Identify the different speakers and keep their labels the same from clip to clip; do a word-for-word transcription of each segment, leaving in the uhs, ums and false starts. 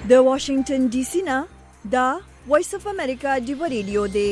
Speaker 1: د واشنگټن ډي سي نه دا وایس اف امریکا ډیو ریډیو دی.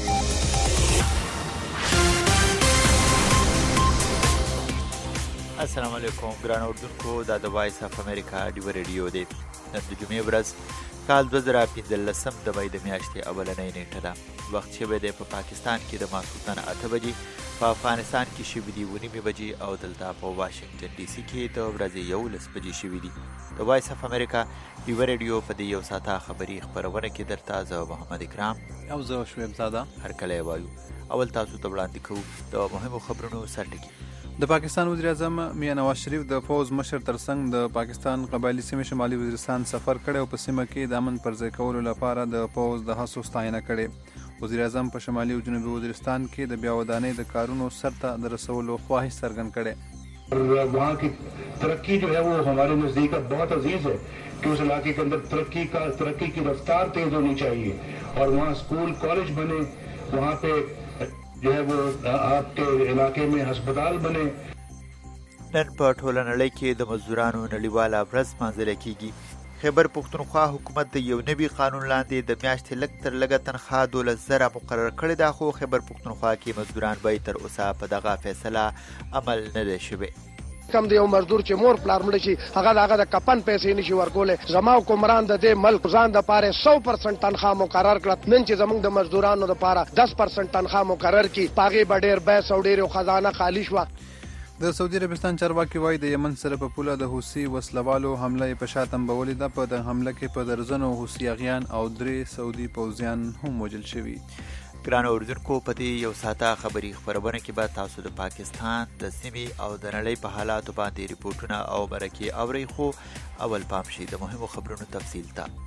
Speaker 2: السلام علیکم ګران اردوونکو، دا د وایس اف امریکا ډیو ریډیو دی. نن د جمعې ورځ کال دوه زره پنځلسم د مې د میاشتې اولنۍ نیټه ده. وخت شوی دی په پاکستان کې د ماسخوتن اته بجې، په افغانستان کې شوي دي اوه نیمې بجې او دلته په واشنګټن ډي سي کې د ورځې یولس بجې شوي دي. د وایس اف امریکا ډیو ریډیو په دې یو ساعته خبري خپرونه کې درته زه محمد اکرام
Speaker 3: او زه شعیب زاده
Speaker 2: هرکلی وایو. اول تاسو ته وړاندې کوو د مهمو خبرونو سرټکي.
Speaker 3: د پاکستان وزیر اعظم میاں نواز شریف د فوز مشر ترڅنګ د پاکستان قبایلی سیمې شمالي وزیرستان سفر کړی او په سیمه کې د امن پرځای کولو لپاره د فوز د هڅو ستاینه کړې. وزیر اعظم په شمالي او جنوبي وزیرستان کې د بیا ودانۍ د کارونو سرته د رسولو خواهش څرګند کړي.
Speaker 4: وہاں کی ترقی جو ہے وہ ہمارے نزدیک بہت عزیز ہے کہ اس علاقے کے اندر ترقی کا ترقی کی رفتار تیز ہونی چاہیے اور وہاں اسکول کالج بنے، وہاں پہ جو ہے وہ آپ کے علاقے میں ہسپتال بنے.
Speaker 2: نن په ټوله نړۍ کې د مزدورانو نړیواله ورځ لمانځل کیږي. خیبر پښتونخوا حکومت د یو نوي قانون لاندې د میاشتې لږ تر لږه تنخواه دولس زره مقرر کړې ده، خو خیبر پښتونخوا کې مزدوران به تر اوسه په دغه فیصله عمل نه دی شوی.
Speaker 5: کم دی یو مزدور چې مور پلار مړ شي هغه هغه د کپن پیسې نشي ورکولې. زما حکمران د دې ملک ځان د پاره سو پرسنټ تنخواه مقرر کړه. نن چې زمونږ د مزدورانو لپاره دس پرسنټ تنخواه مقرر کی پاغي بډیر بیس او ډیر خزانه خالی شو.
Speaker 3: د سعودي عربستان چارواکي وایي د یمن سره په پوله د حوثي وسلوالو حمله په شا تنبولې ده. په د حمله کې په درځنو حوثي اغیان او درې سعودي پوځیان هم وژل شوي.
Speaker 2: ګران اردوونکو، په دې یو ساعته خبري خپرونه کې به تاسو د پاکستان د سیمې او د نړۍ په حالاتو باندې ریپورټونه او مرکې اورئ، خو اول پام شي د مهمو خبرونو تفصیل ته.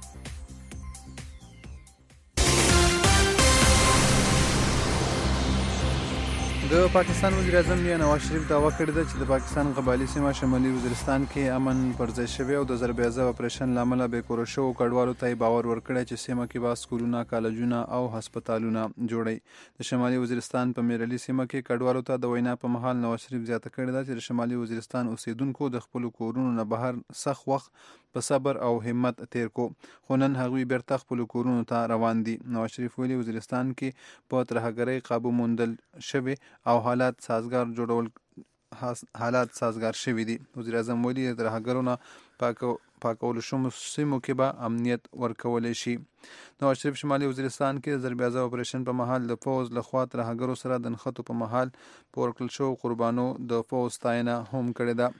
Speaker 3: د پاکستان وزیر اعظم میاں نواز شریف دعوا کړې ده چې د پاکستان قبایلی سیمه شمالي وزیرستان کې امن پرځای شوی او د ضربه‌ضرب اپریشن لامل به کور شو کډوالو ته باور ورکړی چې سیمه کې با سکولونه، کالجونه او هسپتالونه جوړي. د شمالي وزیرستان په میرلی سیمه کې کډوالو ته د وینا په محل نواز شریف زیاته کړې ده چې د شمالي وزیرستان اوسیدونکو د خپل کورونو نه بهر سخت وخت په صبر او همت تیر کو، خو نن هغوی بیرته خپل کورونو ته روان دي. نواز شریف ویلي وزیرستان کې په ترهګرۍ قابو موندل شوی او حالات سازگار جوړول حالات سازگار شوي دي. وزیر اعظم ویلي د ترهګرو نه پاکولو شویو سیمو کې به امنیت ورکولی شي. نواز شریف شمالي وزیرستان کې د ضربه‌ضرب اپریشن په مهال د فوز لخوا ترهګرو سره د نښتو په مهال په ورکړل شویو قربانو د فوز ستاینه هم کړې ده.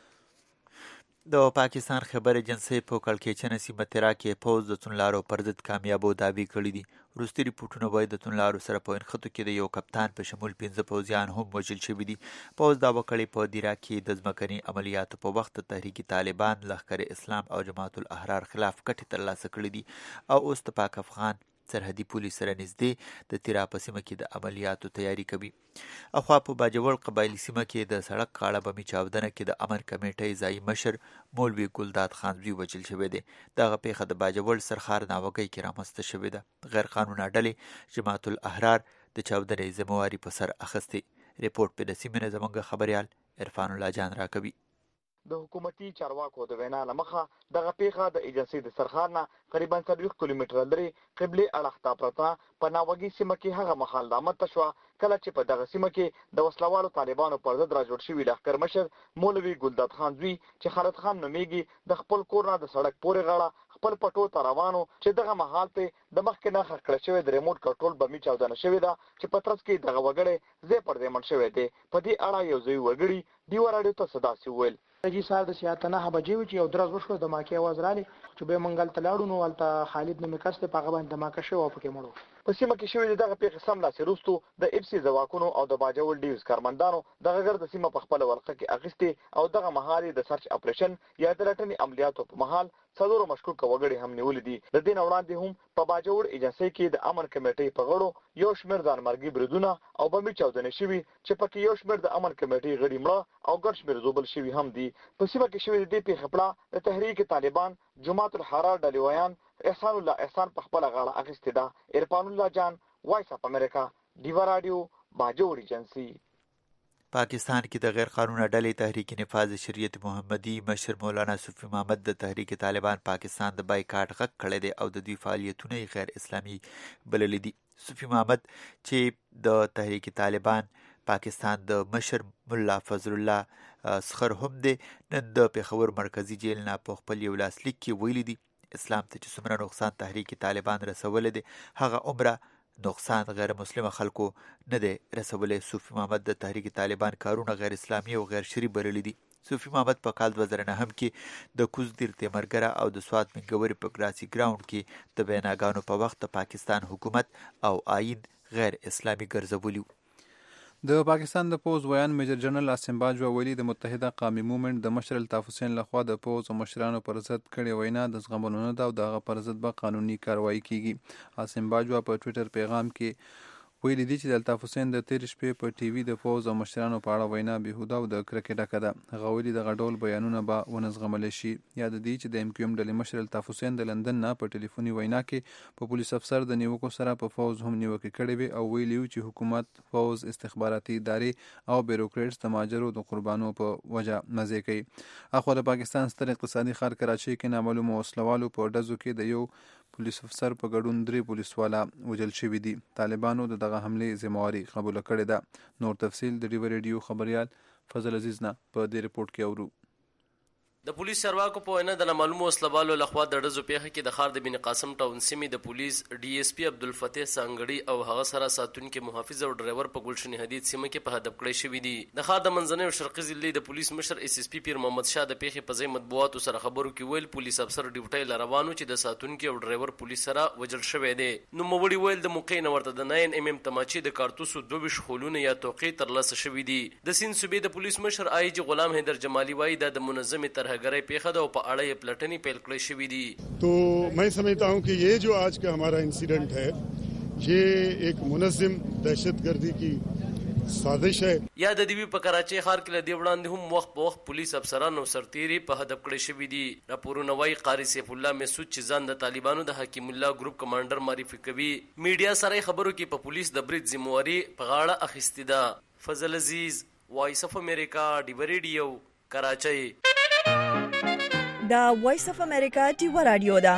Speaker 2: د پاکستان خیبر ایجنسۍ په کړکېچنه سیمه تیرا کې پوځ د توندلارو پر ضد کامیابو دعوې کړي دي. وروستي ریپورټونه وایي د توندلارو سره په نښتو کې د یو کپتان په شمول پنځه پوځیان هم وژل شوي دي. پوځ دعوه کړې په دیرا کې د ځمکني عملیاتو په وخت د تحریک طالبان، لښکر اسلام او جماعت الاحرار خلاف ګټې ترلاسه کړي دي او اوس د پاک افغان سرحدي پولیس سره نږدې د تیرا په سیمه کې د عملیاتو تیاری کوي. اخوا په باجوړ قبایلي سیمه کې د سړک غاړه بمي چاودنه کې د امن کمیټۍ ځایي مشر مولوي ګلداد خانزوی وژل شوی دی. دغه پیښه د باجوړ سرخار ناوګۍ کې رامنځته شوې ده. غیر قانونه ډلې جماعت الاحرار د چاودنې ذمهواري په سر اخیستې. ریپورټ په د سیمې نه زموږ خبریال عرفان الله جان راکوي.
Speaker 6: د حکومتي چارواکو د وینا لمخه دغه پیښه د ایجنسۍ د سرخار نه قریبا څلوېښت کیلومتره لرې قبلې اړخ ته پرته په ناوګي سیمه کې هغه مهال رامنځته شوه کله چې په دغه سیمه کې د وسلوالو طالبانو پر ضد را جوړ شوي لښکر مشر مولوي ګلداد خانزوی چې خالد خان نومیږي د خپل کور نه د سړک پورې غاړه خپل پټو ته روانو چې دغه مهال ته د مخکې نه خښ کړی شوی د ریموټ کنټرول بمي چاودنه شوې ده چې په ترڅ کې دغه وګړی ځای پر ځای مړ شوی دی. په دې اړه یو ځایي وګړي ډیو راډیو ته څه داسې وویل.
Speaker 7: جی سار د ساعت نه بجې و چې یو درز وشو د ماکې आवाज رالي چې به منګل تلاړو نو ولته خالد نومي کس ته په غوښتنه د ماکه شو او پکې مړو.
Speaker 6: په سیمه کې شوې دغه پیښه سم لاسې وروستو د اف سي ځواکونو او د باجوړ ډیوز کارمندانو دغه ګرد سیمه په خپل ورقه کې اخیستې او دغه مهال د سرچ اپریشن یا د لټنې عملیاتو په مهال څلورو مشکوکه وګړي هم نیولې دي. د دې نه وړاندې هم په باجوړ ایجنسۍ کې د امن کمیټې په غړو یو شمېر ځانمرګي بریدونه او بمي چاودنې شوي چې پکې یو شمېر د امن کمیټې غړي مړه او ګڼ شمېر زوبل شوي هم دي. په سیمه کې شوې د دې پیښې پړه د تحریک طالبان، جماعت الاحرار ډلېویان احسان الله احسان په خپله غاړه اخیستې ده. عرفان الله جان، وایس اف امریکا، ډیوا راډیو، باجوړ ایجنسۍ.
Speaker 2: پاکستان کې د غیر قانوني ډلې تحریک نفاذ شریعت محمدي مشر مولانا صوفي محمد د تحریک طالبان پاکستان د بایکاټ غږ کړی دی او د دوی فعالیتونه غیر اسلامي بللي دي. صوفي محمد چې د تحریک طالبان پاکستان د مشر ملا فضل الله سخر هم دی، نن د پېښور مرکزي جیل نه په خپل یو لاسلیک کې ویلي دي اسلام ته چې څومره نقصان تحریک طالبان رسولی دی هغه عمره نقصان غیر مسلمه خلکو نه دی رسولی. صوفي محمد د تحریک طالبان کارونه غیر اسلامي او غیر شرعي بللي دي. صوفي محمد په کال دوه زره نهم کې د کوزدیر تیمرګره او د سوات منګوري په ګراسي ګراوند کې د ویناګانو په وخت د پاکستان حکومت او آئین غیر اسلامي ګرځولی.
Speaker 3: د پاکستان د پوز ویان میجر جنرال عاصم باجوه ویلي د متحده قومي مومنټ د مشر الطاف حسین لخوا د پوز او مشرانو پر ضد کړې وینا د زغملو نه ده او د هغه پر ضد به قانوني کاروایي کیږي. عاصم باجوه په ټویټر پیغام کې ویلي دي چې د الطاف حسین د تېرې شپې په ټي وي د پوز او مشرانو په اړه وینا بېهوده او د کرکې ډکه ده. هغه ویلي دغه ډول بیانونه به ونه زغملی شي. یاد دی چې د ایم کیو ایم ډلې مشر الطاف حسین د لندن نه په ټلیفوني وینا کې په پولیس افسر د نیوکو سره په پوز هم نیوکې کړې وې او ویلي و چې حکومت، پوز، استخباراتي ادارې او بیروکریټس د ماجرو د قربانو په وجه مزې کوي. اخوا د پاکستان ستر اقتصادي ښار کراچۍ کې نامعلومو وسلوالو په ډزو کې د یو پولیس افسر په ګډون درې پولیسوالا وژل شوي دي. طالبانو د دغه حملې ذمهواري قبوله کړې ده. نور تفصیل د ډیو ریډیو خبریال فضل عزیز نه په دې رپورټ کې اورو.
Speaker 8: د پولیس چارواکو په وینا د نامعلومو وسلوالو لخوا د ډزو پیښه کې د ښار د بن قاسم ټاون سیمې د پولیس ډي ایس پي عبدالفتح سانګړي او هغه سره ساتونکي محافظ او ډرایور په ګلشن حدید سیمه کې په هدف کړی شوي دي. د ښار د منځنۍ او شرقي ضلعې د پولیس مشر اس اس پي پیر محمد شاه د پیښې په ځای مطبوعاتو سره خبرو کې ویل پولیس افسر ډیوټۍ له روانو چې د ساتونکي او ډرایور پولیس سره وژل شوی دی. نوموړي ویل د موقع نه ورته د ناین ام ام تماچې د کارتوسو دوه ویشت خولونه یا توقع ترلاسه شوي دي. د سیند صوبې د پولیس مشر آی جي غلام حیدر جمالي وایي دا د منظمې ترهګرۍ پیښه ده.
Speaker 9: तो मैं समझता हूँ कि ये जो आज का हमारा इंसिडेंट है ये एक मुनज़्ज़म दहशतगर्दी की साजिश है.
Speaker 8: یا د دیوی په کراچۍ ښار کې له دې وړاندې هم وخت په وخت پولیس افسران او سرتیري په هدف کړی شوي دي. راپورونه وایي قاري سیف الله مسعود چې ځان د طالبانو د حکیم الله ګروپ کمانډر معرفي کوي میډیا سره خبرو کې په پولیس د برید ذمہواري په غاړه اخیستې ده. فضل عزیز، وایس اف امریکا، ډیو ریډیو، کراچۍ.
Speaker 1: دا وایس اف امریکا ډیو رادیو ده.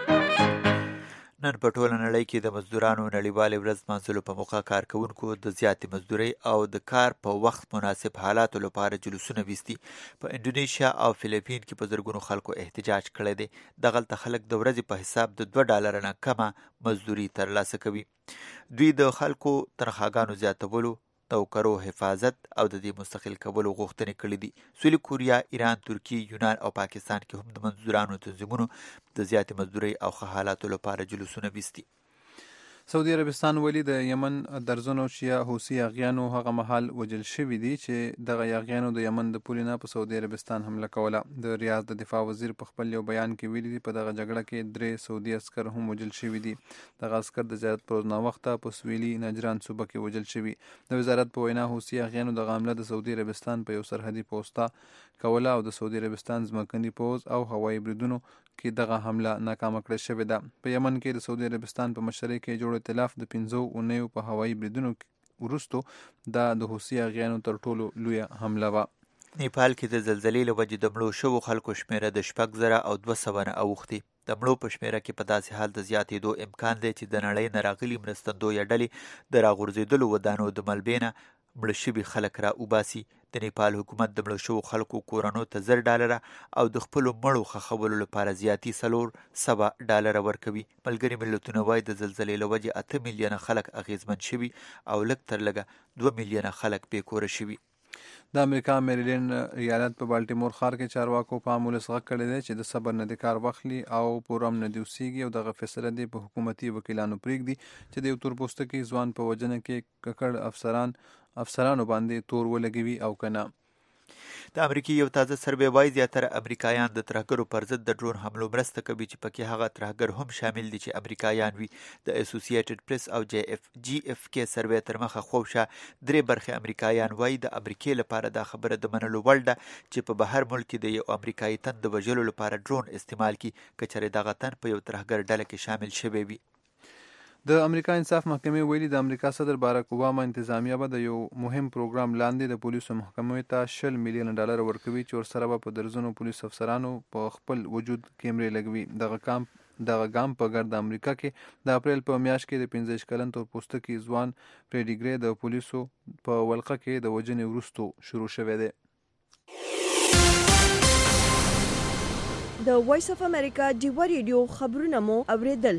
Speaker 2: نن په ټوله نړۍ کې د مزدورانو نړیوالې ورځ لمانځلو په موخه کارکوونکو د زیاتې مزدورۍ او د کار په وخت مناسب حالاتو لپاره جلوسونه ویستي. په انډونیشیا او فلیپین کې په زرګونو خلکو احتجاج کړی دی. دغلته خلک د ورځې په حساب د دوه ډالره نه کمه مزدوري ترلاسه کوي. دوی د خلکو تنخواګانو زیاتولو، نوکرو حفاظت او د دې مستقل کولو غوښتنې کړې دي. سویلي کوریا، ایران، ترکیه، یونان او پاکستان کې هم د مزدورانو تنظیمونو د زیاتې مزدورۍ او ښه حالاتو لپاره جلوسونه ویستي.
Speaker 3: سعودي عربستان ویلي د یمن درزنو شیا حوثي یاغیانو هغه مهال وژل شوي دي چې دغه یاغیانو د یمن د پولې نه په سعودي عربستان حمله کوله. د ریاض د دفاع وزیر په خپل یو بیان کې ویلي دي په دغه جګړه کې درې سعودي عسکر هم وژل شوي دي. دغه عسکر د زیات پر ناوخته په سویلي نجران صوبه کې وژل شوي. د وزارت په وینا حوثي یاغیانو دغه حمله د سعودي عربستان په یو سرحدي پوسټه کوله او د سعودي عربستان ځمکني پوځ او هوایي بریدونو کې دغه حمله ناکامه کړې شوې ده. په یمن کې د سعودي عربستان په مشرۍ کې جوړ ائتلاف د پنځو اونیو په هوایي بریدونو وروستو دا د حوثي یاغیانو تر ټولو لویه حمله وه.
Speaker 2: نیپال کې د زلزلې له وجې د مړو شوو خلکو شمېره د شپږ زره او دوه سوه نه اوښتې. د مړو په شمېره کې په داسې حال د زیاتېدو امکان دی چې د نړۍ نه راغلي مرستندویه ډلې د راغورځېدلو ودانو د ملبې نه مړه شوي خلک را وباسي. د نیپال حکومت د مړه شوو خلکو کورنو ته زر ډالره او د خپلو مړو ښخولو لپاره زیاتي څلور سوه ډالره ورکوي. ملګري ملتونه وایي د زلزلې له وجې اته میلیونه خلک اغېزمن شوي او لږ تر لږه دوه میلیونه خلک بې کوره شوي.
Speaker 3: د امریکا میریلینډ ایالت په بالټیمور ښار کې چارواکو په امولس غږ کړی دی چې د صبر نه د کار واخلي او پوره امن دې اوسیږي او دغه فیصله دې په حکومتي وکیلانو پرېږدي چې د یو تور پوستکي ځوان په وژنه کې ککړ افسران افسرانو باندې تور ولګوي او کنه.
Speaker 2: د امریکای یو تازه سروې وایي زیاتره امریکایان د ترهګرو پر ضد د ډرون حملو مرسته کوي چې پکې هغه ترهګر هم شامل دي چې امریکایان وي. د اسوسییټډ پریس او جی اف جی اف کې سروې تر مخه خوښه درې برخې امریکایان وایي د امریکای لپاره دا خبره د منلو وړ ده چې په بهر ملک کې د یو امریکایي تن د وژلو لپاره ډرون استعمال کړي که چېرې دغه تن په یو ترهګر ډله کې شامل شوی وي.
Speaker 3: د امریکا انصاف محکمې ویلي د امریکا صدر باراک اوباما انتظامیه به د یو مهم پروګرام لاندې د پولیسو محکمې ته شل میلیون ډالر ورکوي چې ورسره به په درزونو پولیسو افسرانو په خپل وجود کیمرې لګوي. دغه کام دغه ګام په ګرد امریکا کې د اپریل په میاشت کې د پنځه کلن تور پوستکي ځوان فریډي ګری د پولیسو په ولقه کې د وژنې وروسته شروع شوی دی.
Speaker 1: د وایس اف امریکا ډیوا ریډیو خبرونه مو اوریدل.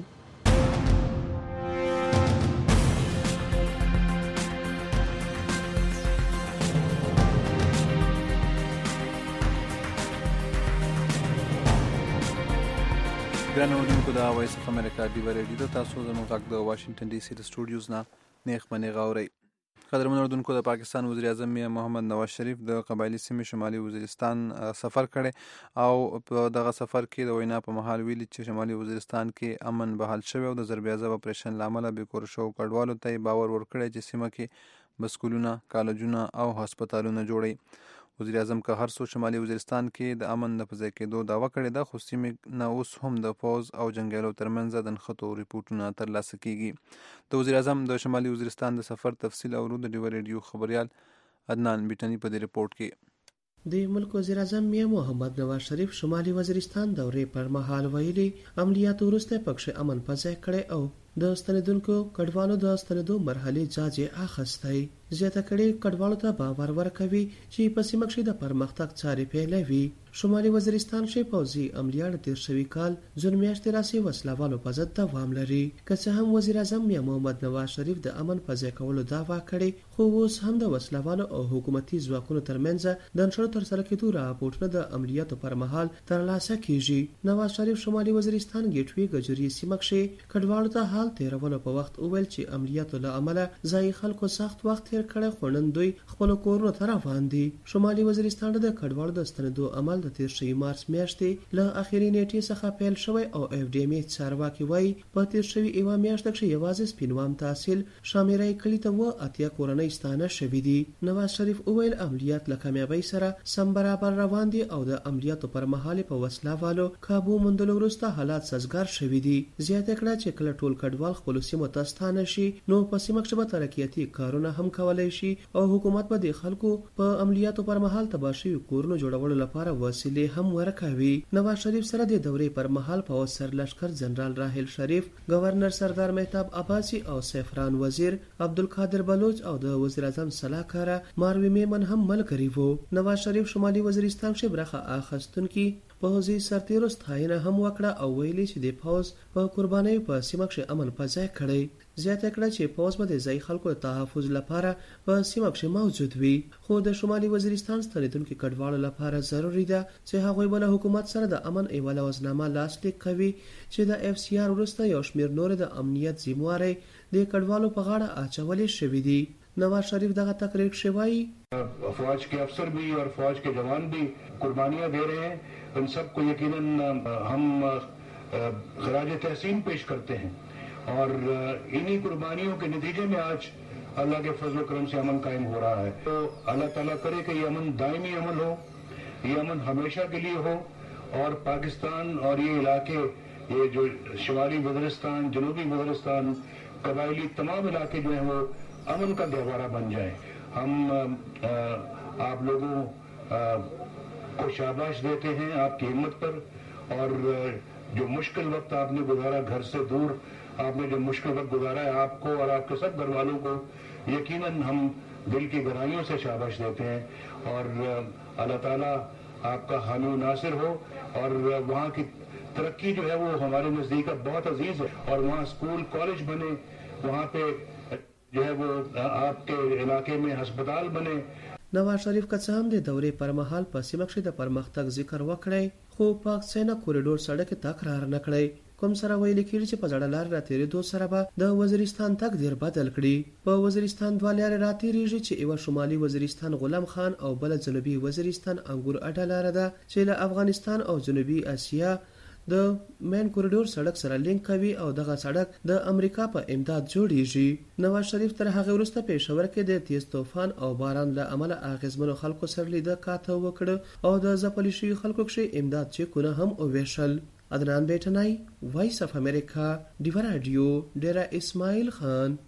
Speaker 3: ګران اوریدونکو د وایس اف امریکا ډیوا ریډیو د تاسو زموږ غږ د واشنگټن ډي سي د سټوډیوز نه نیغ منیغ اورئ. قدرمن اوریدونکو، د پاکستان وزیر اعظم میاں محمد نواز شریف د قبایلي سیمې شمالي وزیرستان سفر کړی او په دغه سفر کې د وینا په مهال ویلي چې شمالي وزیرستان کې امن بحال شوی او د ضربیازب اپریشن له امله بې کور شوو کډوالو ته یې باور ورکړی چې سیمه کې به سکولونه، کالجونه او هسپتالونه جوړوي. وزیر اعظم که هر څو شمالي وزیرستان کې د امن د په ځای کېدو دعوه کړې ده، خو سیمې نه اوس هم د پوځ او جنګیالو ترمنځ د نښتو ریپورټونه ترلاسه کیږي. د وزیر اعظم د شمالي وزیرستان د سفر تفصیل اورو د ډیوا ریډیو خبریال عدنان بیټني په دې ریپورټ کې.
Speaker 10: د ملک وزیر اعظم میاں محمد نواز شریف شمالي وزیرستان دورې پر مهال ویلي عملیاتو وروسته پکښې امن په ځای کړی او د ستنېدونکو کډوالو د ستنېدو مرحلې جاج یې اخیستی. زیاته کړې کډوالو ته باور ورکوي چې په سیمه کښې د پرمختګ چارې پیلوي. شمالي وزیرستان کښې پوځي عملیات تېر شوي کال جون میاشتې راسې وسلوالو په ضد دوام لري. که څه هم وزیر اعظم میاں محمد نواز شریف د امن په ځای کولو دعوا کړې، خو اوس هم د وسلوالو او حکومتي ځواکونو ترمنځ د نښتو ترسره کېدو راپورټونه د عملیاتو پر مهال ترلاسه کیږي. نواز شریف شمالي وزیرستان ګیټوي ګجري سیمه کښې کډوالو ته حال تیرولو په وخت وویل چې عملیاتو له امله ځایي خلکو سخت وخت تیر کړی، خو نن دوی خپلو کورونو ته روان دي. شمالي وزیرستان د کډوالو د ستنېدو عمل د تیر شوي مارچ میاشتې له اخري نیټې څخه پیل شوی او اف ډي ایم ای چارواکي وایي په تیر شوي یوه میاشت کښې یوازې سپینوام تحصیل شامیرۍ کلي ته اووه اتیا کورنۍ ستانه شوي دي. نواز شریف وویل عملیات له کامیابۍ سره سم برابر روان دي او د عملیاتو پر مهال په وسله والو کابو موندلو وروسته حالات سازګار شوي دي. زیاته کړه چې کله ټول کډوال خپلو سیمو ته ستانه شي نو په سیمه کښې به ترقیاتي کارونه هم کولی شي او حکومت به د خلکو په عملیاتو پر مهال تباه شوي کورونو جوړولو لپاره وسیلې هم ورکوي. نواز شریف سره د دورې پر مهال پوځ سرلښکر جنرال راحل شریف، گورنر سردار مهتاب عباسي او سیفران وزیر عبدالقادر بلوچ او د وزیر اعظم سلاکاره ماروي میمن هم ملګري وو. نواز شریف شمالي وزیرستان کښې برخه اخیستونکي پوځي سرتیرو ستاینه هم وکړه او ویلي چې د پوځ په قربانۍ په سیمه کښې امن په ځای کړی. زیاته کړه چې پوځ به د ځایي خلکو د تحفظ لپاره په سیمه کښې موجود وي، خو د شمالي وزیرستان ستنېدونکي کډوالو لپاره ضروري ده چې هغوی به له حکومت سره د امن یوه لوظنامه لاسلیک کوي چې د اف سی آر وروسته یو شمېر نورې د امنیت ذموارۍ د کډوالو په غاړه اچولې شوي دي. نواز شریف دغه تقریر کښې وایي
Speaker 4: فوج کے افسر بھی اور فوج کے جوان بھی قربانیاں دے رہے ہیں. ان سب کو یقیناً ہم خراج تحسین پیش کرتے ہیں اور انہی قربانیوں کے نتیجے میں آج اللہ کے فضل و کرم سے امن قائم ہو رہا ہے. تو اللہ تعالیٰ کرے کہ یہ امن دائمی عمل ہو، یہ امن ہمیشہ کے لیے ہو اور پاکستان اور یہ علاقے، یہ جو شمالی وزیرستان، جنوبی وزیرستان، قبائلی تمام علاقے جو ہیں وہ امن کا گہوارہ بن جائیں. ہم آپ لوگوں کو شاباش دیتے ہیں آپ کی ہمت پر، اور جو مشکل وقت آپ نے گزارا گھر سے دور، آپ نے جو مشکل وقت گزارا ہے، آپ کو اور آپ کے سب گھر والوں کو یقیناً ہم دل کی گہرائیوں سے شاباش دیتے ہیں. اور اللہ تعالیٰ آپ کا حامی و ناصر ہو اور وہاں کی ترقی جو ہے وہ ہمارے نزدیک بہت عزیز ہے اور وہاں اسکول کالج بنے، وہاں پہ جو ہے وہ آپ کے علاقے میں ہسپتال بنے.
Speaker 10: نواز شریف که څه هم د دورې پر مهال په سیمه کښې د پرمختګ ذکر وکړی، خو پاک سینا کوریډور سړک یې تکرار نه کړی، کوم سره ویل کېږي چې په زړه لارې راتېرېدو سره به د وزیرستان تقدیر بدل کړي. په وزیرستان دوه لارې راتېرېږي چې یوه شمالي وزیرستان غلام خان او بله جنوبي وزیرستان انګور اډه لاره ده چې له افغانستان او جنوبي اسیا د مین کوریډور سړک سره لینک کوي او دغه سړک د امریکا په امداد جوړیږي. نواز شریف تر هغې وروسته پېښور کې د تیز طوفان او باران له امله اغېزمنو خلکو سره لیده کاته وکړه او د ځپلي شوي خلکو کښې امداد چیکونه هم وویشل. عدنان بیٹنائی، وائس آف امریکا، ډیوه راډیو، ډیره اسماعیل خان.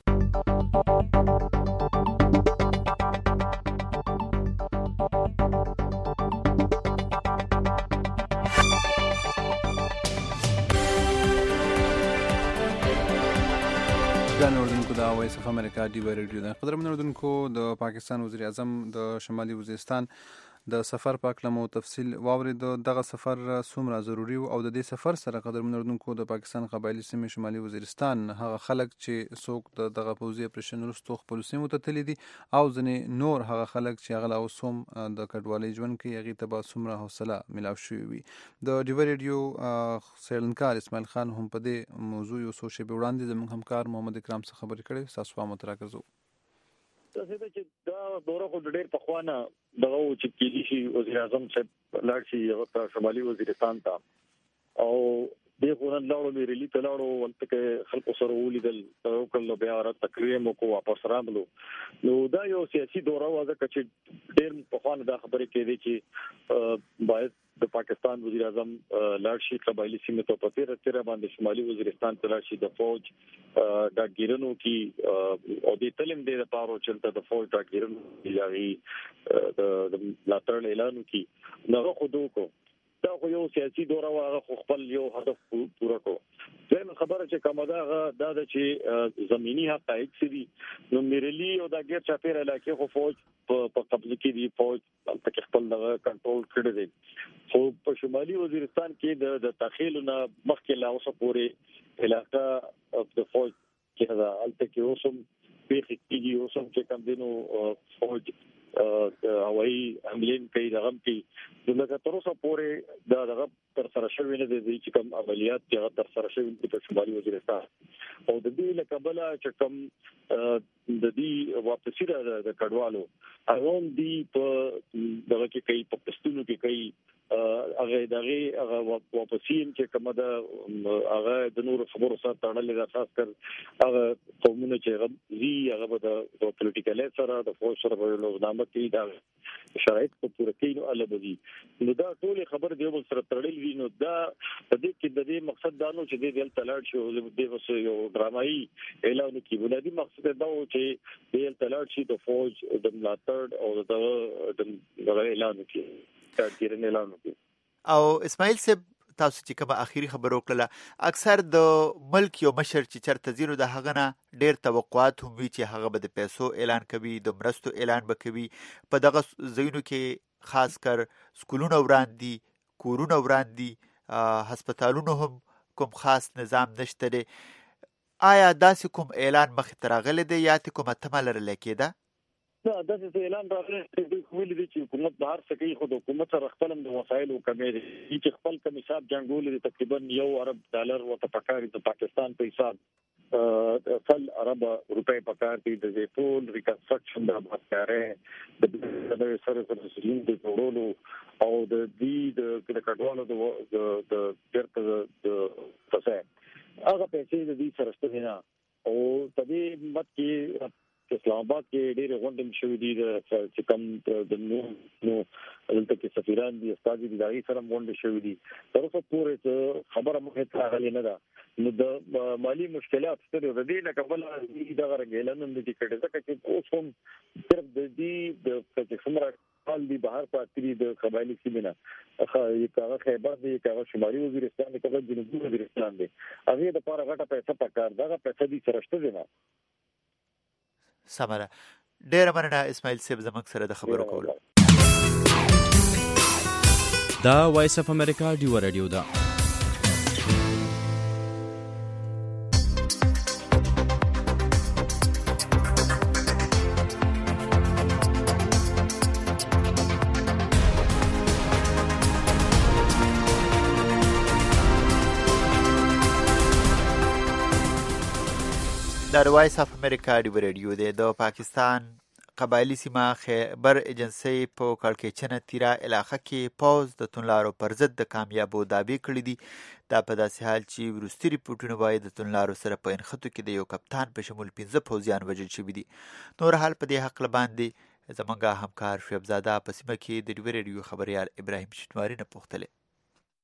Speaker 3: د وایس اف امریکا ډیوه ریډیو ده. قدرمن اردوونکو، د پاکستان وزیر اعظم د شمالي وزیرستان د سفر په اړه مو تفصیل واورید. دغه سفر څومره ضروري او د دې سفر سره قدرمن اردوونکو د پاکستان قبایلی سیمې شمالي وزیرستان هغه خلک چې څوک د دغه پوځي اپریشن وروسته خپلو سیمو ته تللي دي او ځینې نور هغه خلک چې هغه لا اوس هم د کډوالۍ ژوند کوي، هغې ته به څومره حوصله میلاو شوې وي. د ډیوه ریډیو څېړنکار اسماعیل خان هم په دې موضوع یو څو شېبې وړاندې زموږ همکار محمد اکرام څخه خبرې کړې. ستاسو پام ورته راګرځوو.
Speaker 11: تاسو ته چې دا دوره خو ډېر پخوانه دغه و چې کېدي شي وزیر اعظم صاحب لاړ شي هغه شمالي وزیرستان ته، او دې خو نن لاړو میرلي ته لاړو، هلته کې خلکو سره ولیدل، وکړل، بیا را تقریر مو کو واپس راغلو. نو دا یو سیاسي دوره وه، ځکه چې ډېر پخوانه دا خبرې کېدې چې باید د پاکستان وزیر اعظم لاړ شي قبایلی سیمې ته، په تیره تیره باندې شمالي وزیرستان ته لاړ شي، د فوج ډاګیرنو کې او د تلم د لپاره چې د فوج ډاګیرنو کې د ملاتړ اعلان وکړي. نو خو دوکو دا خو یو سیاسي دوره وه، خو خپل یو هدف پوره کړو. زموږ خبره چې کومه ده دا ده چې زمینی حقایق څه دي. نو میرلي او دا غیر چاپیره علاقې خو فوج په قبضه کې دي، فوج په خپل دغه کنټرول کړی دی. خو په شمالي وزیرستان کې د تخیل نه مخکې لا اوسه پورې علاقه د فوج کې ده، هلته کې اوسم پیښې کېږي، اوسم چې کوم دینو فوج هوایي حملې کوي، دغه کوي. نو لکه تر اوسه پورې دا دغه تر سره شوی نه دی چې کوم عملیات چې هغه تر سره شوي دي په شمالي وزیرستان. او د دې له کبله چې کوم د دې واپسي ده د کډوالو هغه هم دي په دغه کې کوي، په پښتونو کې کوي، هغه دغه هغه واپسي چې کومه ده هغه د نورو خبرو سره تړلې ده، خاص کر هغه قومونه چې هغه زی هغه به د پولیټیکل سره د فوج سره په لوزنامه کې دا شرایط په پوره کوي. نو البدي نو دا ټول خبر دی بل سره تړلې دي. نو دا د دې کې د دې مقصد دا نو چې د دې تلاړ شي او د وسو یو ډرامایي اعلان کوي. ولادي مقصد دا و چې د تلاړ شي د فوج د ملاتړ او د اعلان کوي، تاریخ اعلان کوي.
Speaker 2: او اسماعیل صاحب تاسو چې کومه اخیری خبر وکړه، اکثر د ملک یو مشر چې چرته زیرو د هغه نه ډېر توقعات هم وي چې هغه به د پیسو اعلان کوي، د مرستو اعلان به کوي. په دغه ځایونو کې خاص کر سکولونه وران دي، کورونه وران دي، هسپتالونو هم کوم خاص نظام نشته دی. آیا داسې کوم اعلان مخې ته راغلی دی یا ته کومه تمه لرله کېده؟
Speaker 11: دا داسې اعلان راغلی دی ویلي دی چې حکومت به هر څه کوي، خو د حکومت سره خپل هم د وسایلو کمې دي چې خپل کوم حساب جنګولي دي، تقریبا یو ارب ډالر ورته پکار دي د پاکستان په حساب، سل ارب روپۍ پکار دي د ټول ریکنسټرکشن د آبادکارۍ د سره سره سیستم د جوړولو او د دې د کډوالو د بیرته د څه هغه پیسې د دې سره شته نه. او په دې مت کې اسلام آباد کې ډېر غونډې شوې دي چې کوم د نو نو دلته کې سفیران دي، استاد دي، دغه سره غونډې شوې دي. تر اوسه پورې خبره مخې ته راغلې نه ده. نو د مالی مشکلات ستاسو د دې نه قبل دغه رنګیلن هم دي کړي، ځکه چې اوس هم صرف د دې د څومره حال دي بهر پاتې د قبایلی سیمه نه هغه کاغه خیبر دي، کاغه شمالي وزیرستان دي، کاغه جنوبي وزیرستان دي، هغه د لپاره غټه پیسې پکار دغه پیسې دي سره شته نه.
Speaker 2: سمره ډېره مننه اسماعیل صاحب زموږ سره د خبرو کولو.
Speaker 12: دا وایس اف امریکا ډیوه راډیو ده.
Speaker 2: د وایس اف امریکا ډیوه راډیو دی. د پاکستان قبایلی سیمه خیبر ایجنسی په کړکېچنه تیرا علاقه کې پوز د تونلارو پر ضد د کامیابو دعوې کړې دي. دا په داسې حال چې وروستي ریپورټونه وایي د تونلارو سره په نښتو کې د یو کپتان په شمول پنځه پوځیان وژل شوي دي. نور حال په دې هکله باندې زموږ همکار شعیب زاده په سیمه کې د ډیوه راډیو خبریال ابراهیم شینواري نه پوښتلی.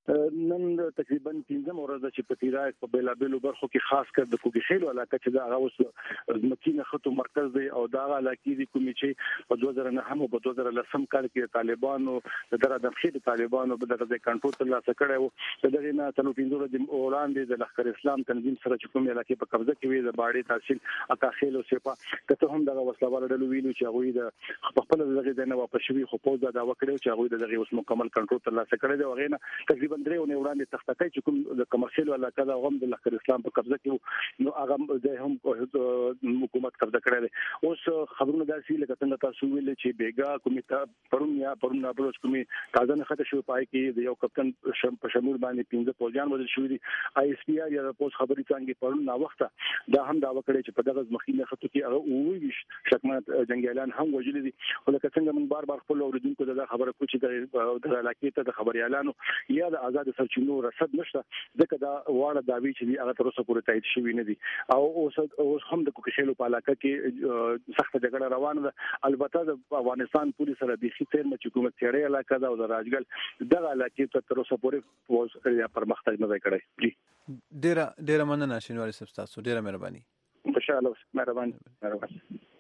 Speaker 11: نن تقریبا پنځم ورځ چې په تیرای په بیلابلو برخو کې خاص کر د کوګي خېلو علاقه چې دا هغه اوس مکینه خطو مرکز دی او دا علاقې دي کومې چې په دوه زره نه هم په دوه زره لسم کال کې طالبانو د دره د خېل طالبانو په دغه کنټرول ترلاسه کړی و دغه نه تنو پینځو د وړاندې د لښکر اسلام تنظیم سره چې کومې علاقې په قبضه کې وي د باړې تحصیل اکاخیل او سپا کته هم دغه وسلوال ډلو ویلو چې هغه د خپل دغه د نه واپس شوی خو په دا وکړو چې هغه دغه اوس مکمل کنټرول ترلاسه کړی دی هغه نه تقریبا درې ونه وړاندې تختکای چې کوم د کمرشل علاقې د غم د لښکر اسلام په قبضه کې نو هغه د هم حکومت قبضه کړی دی اوس خبرونه داسې لکه څنګه تاسو ویل چې بیګا کومه پرون یا پرون نه بلوس کومه تازه نه خته شو پای کې د یو کپټن په شمول باندې پنځه پوجان وځل شوې دي آی اس پی آر یا د پوس خبري څنګه پرون نا وخته دا هم دا وکړي چې په دغه مخینه خطو کې هغه وویش شکمت جنگیالان هم وجل دي ولکه څنګه من بار بار خپل اوریدونکو د خبره کوي چې د علاقې ته د خبريالانو یا د آزاد سرچینو رصد نشته ځکه دا واړه داوی چې هغه تر اوسه پورې تایید شوی نه دي او اوس اوس هم د کوکشلو په علاقه کې سخت جګړه روانه ده البته د افغانستان پولیس سره د خیر مچ حکومت چړې علاقه ده او د راجګل دغه علاقې ته تر اوسه پورې پوز یا پرمختګ نه کړی. جی
Speaker 3: ډیره ډیره مننه شینواری صاحب تاسو ډیره مهرباني.
Speaker 11: انشاءالله مهرباني مهرباني.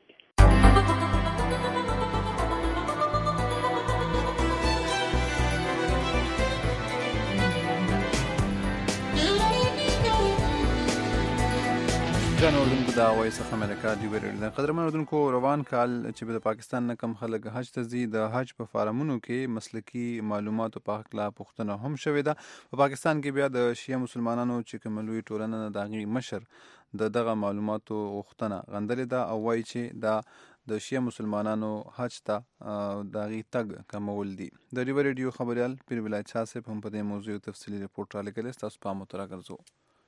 Speaker 3: ځان اردوونکو د وایس اف امریکا دی ویل قدرمن اردوونکو روان کال چې د پاکستان نه کم خلک حج ته ځي د حج په فارمونو کې مسلکی معلوماتو په حق لا پوښتنه هم شوې ده. په پاکستان کې بیا د شیعه مسلمانانو چې کوملوي ټولنه د هغې مشر د دغه معلوماتو غوښتنه غندلې ده او وایي چې دا د شیعه مسلمانانو حج ته د هغې تګ کمول دي. د ریور ریډیو خبریال پیر ولایت شاه صاحب هم په دې موضوع تفصیلي رپورټ رالیږلی، ستاسو پام ورته راګرځوو.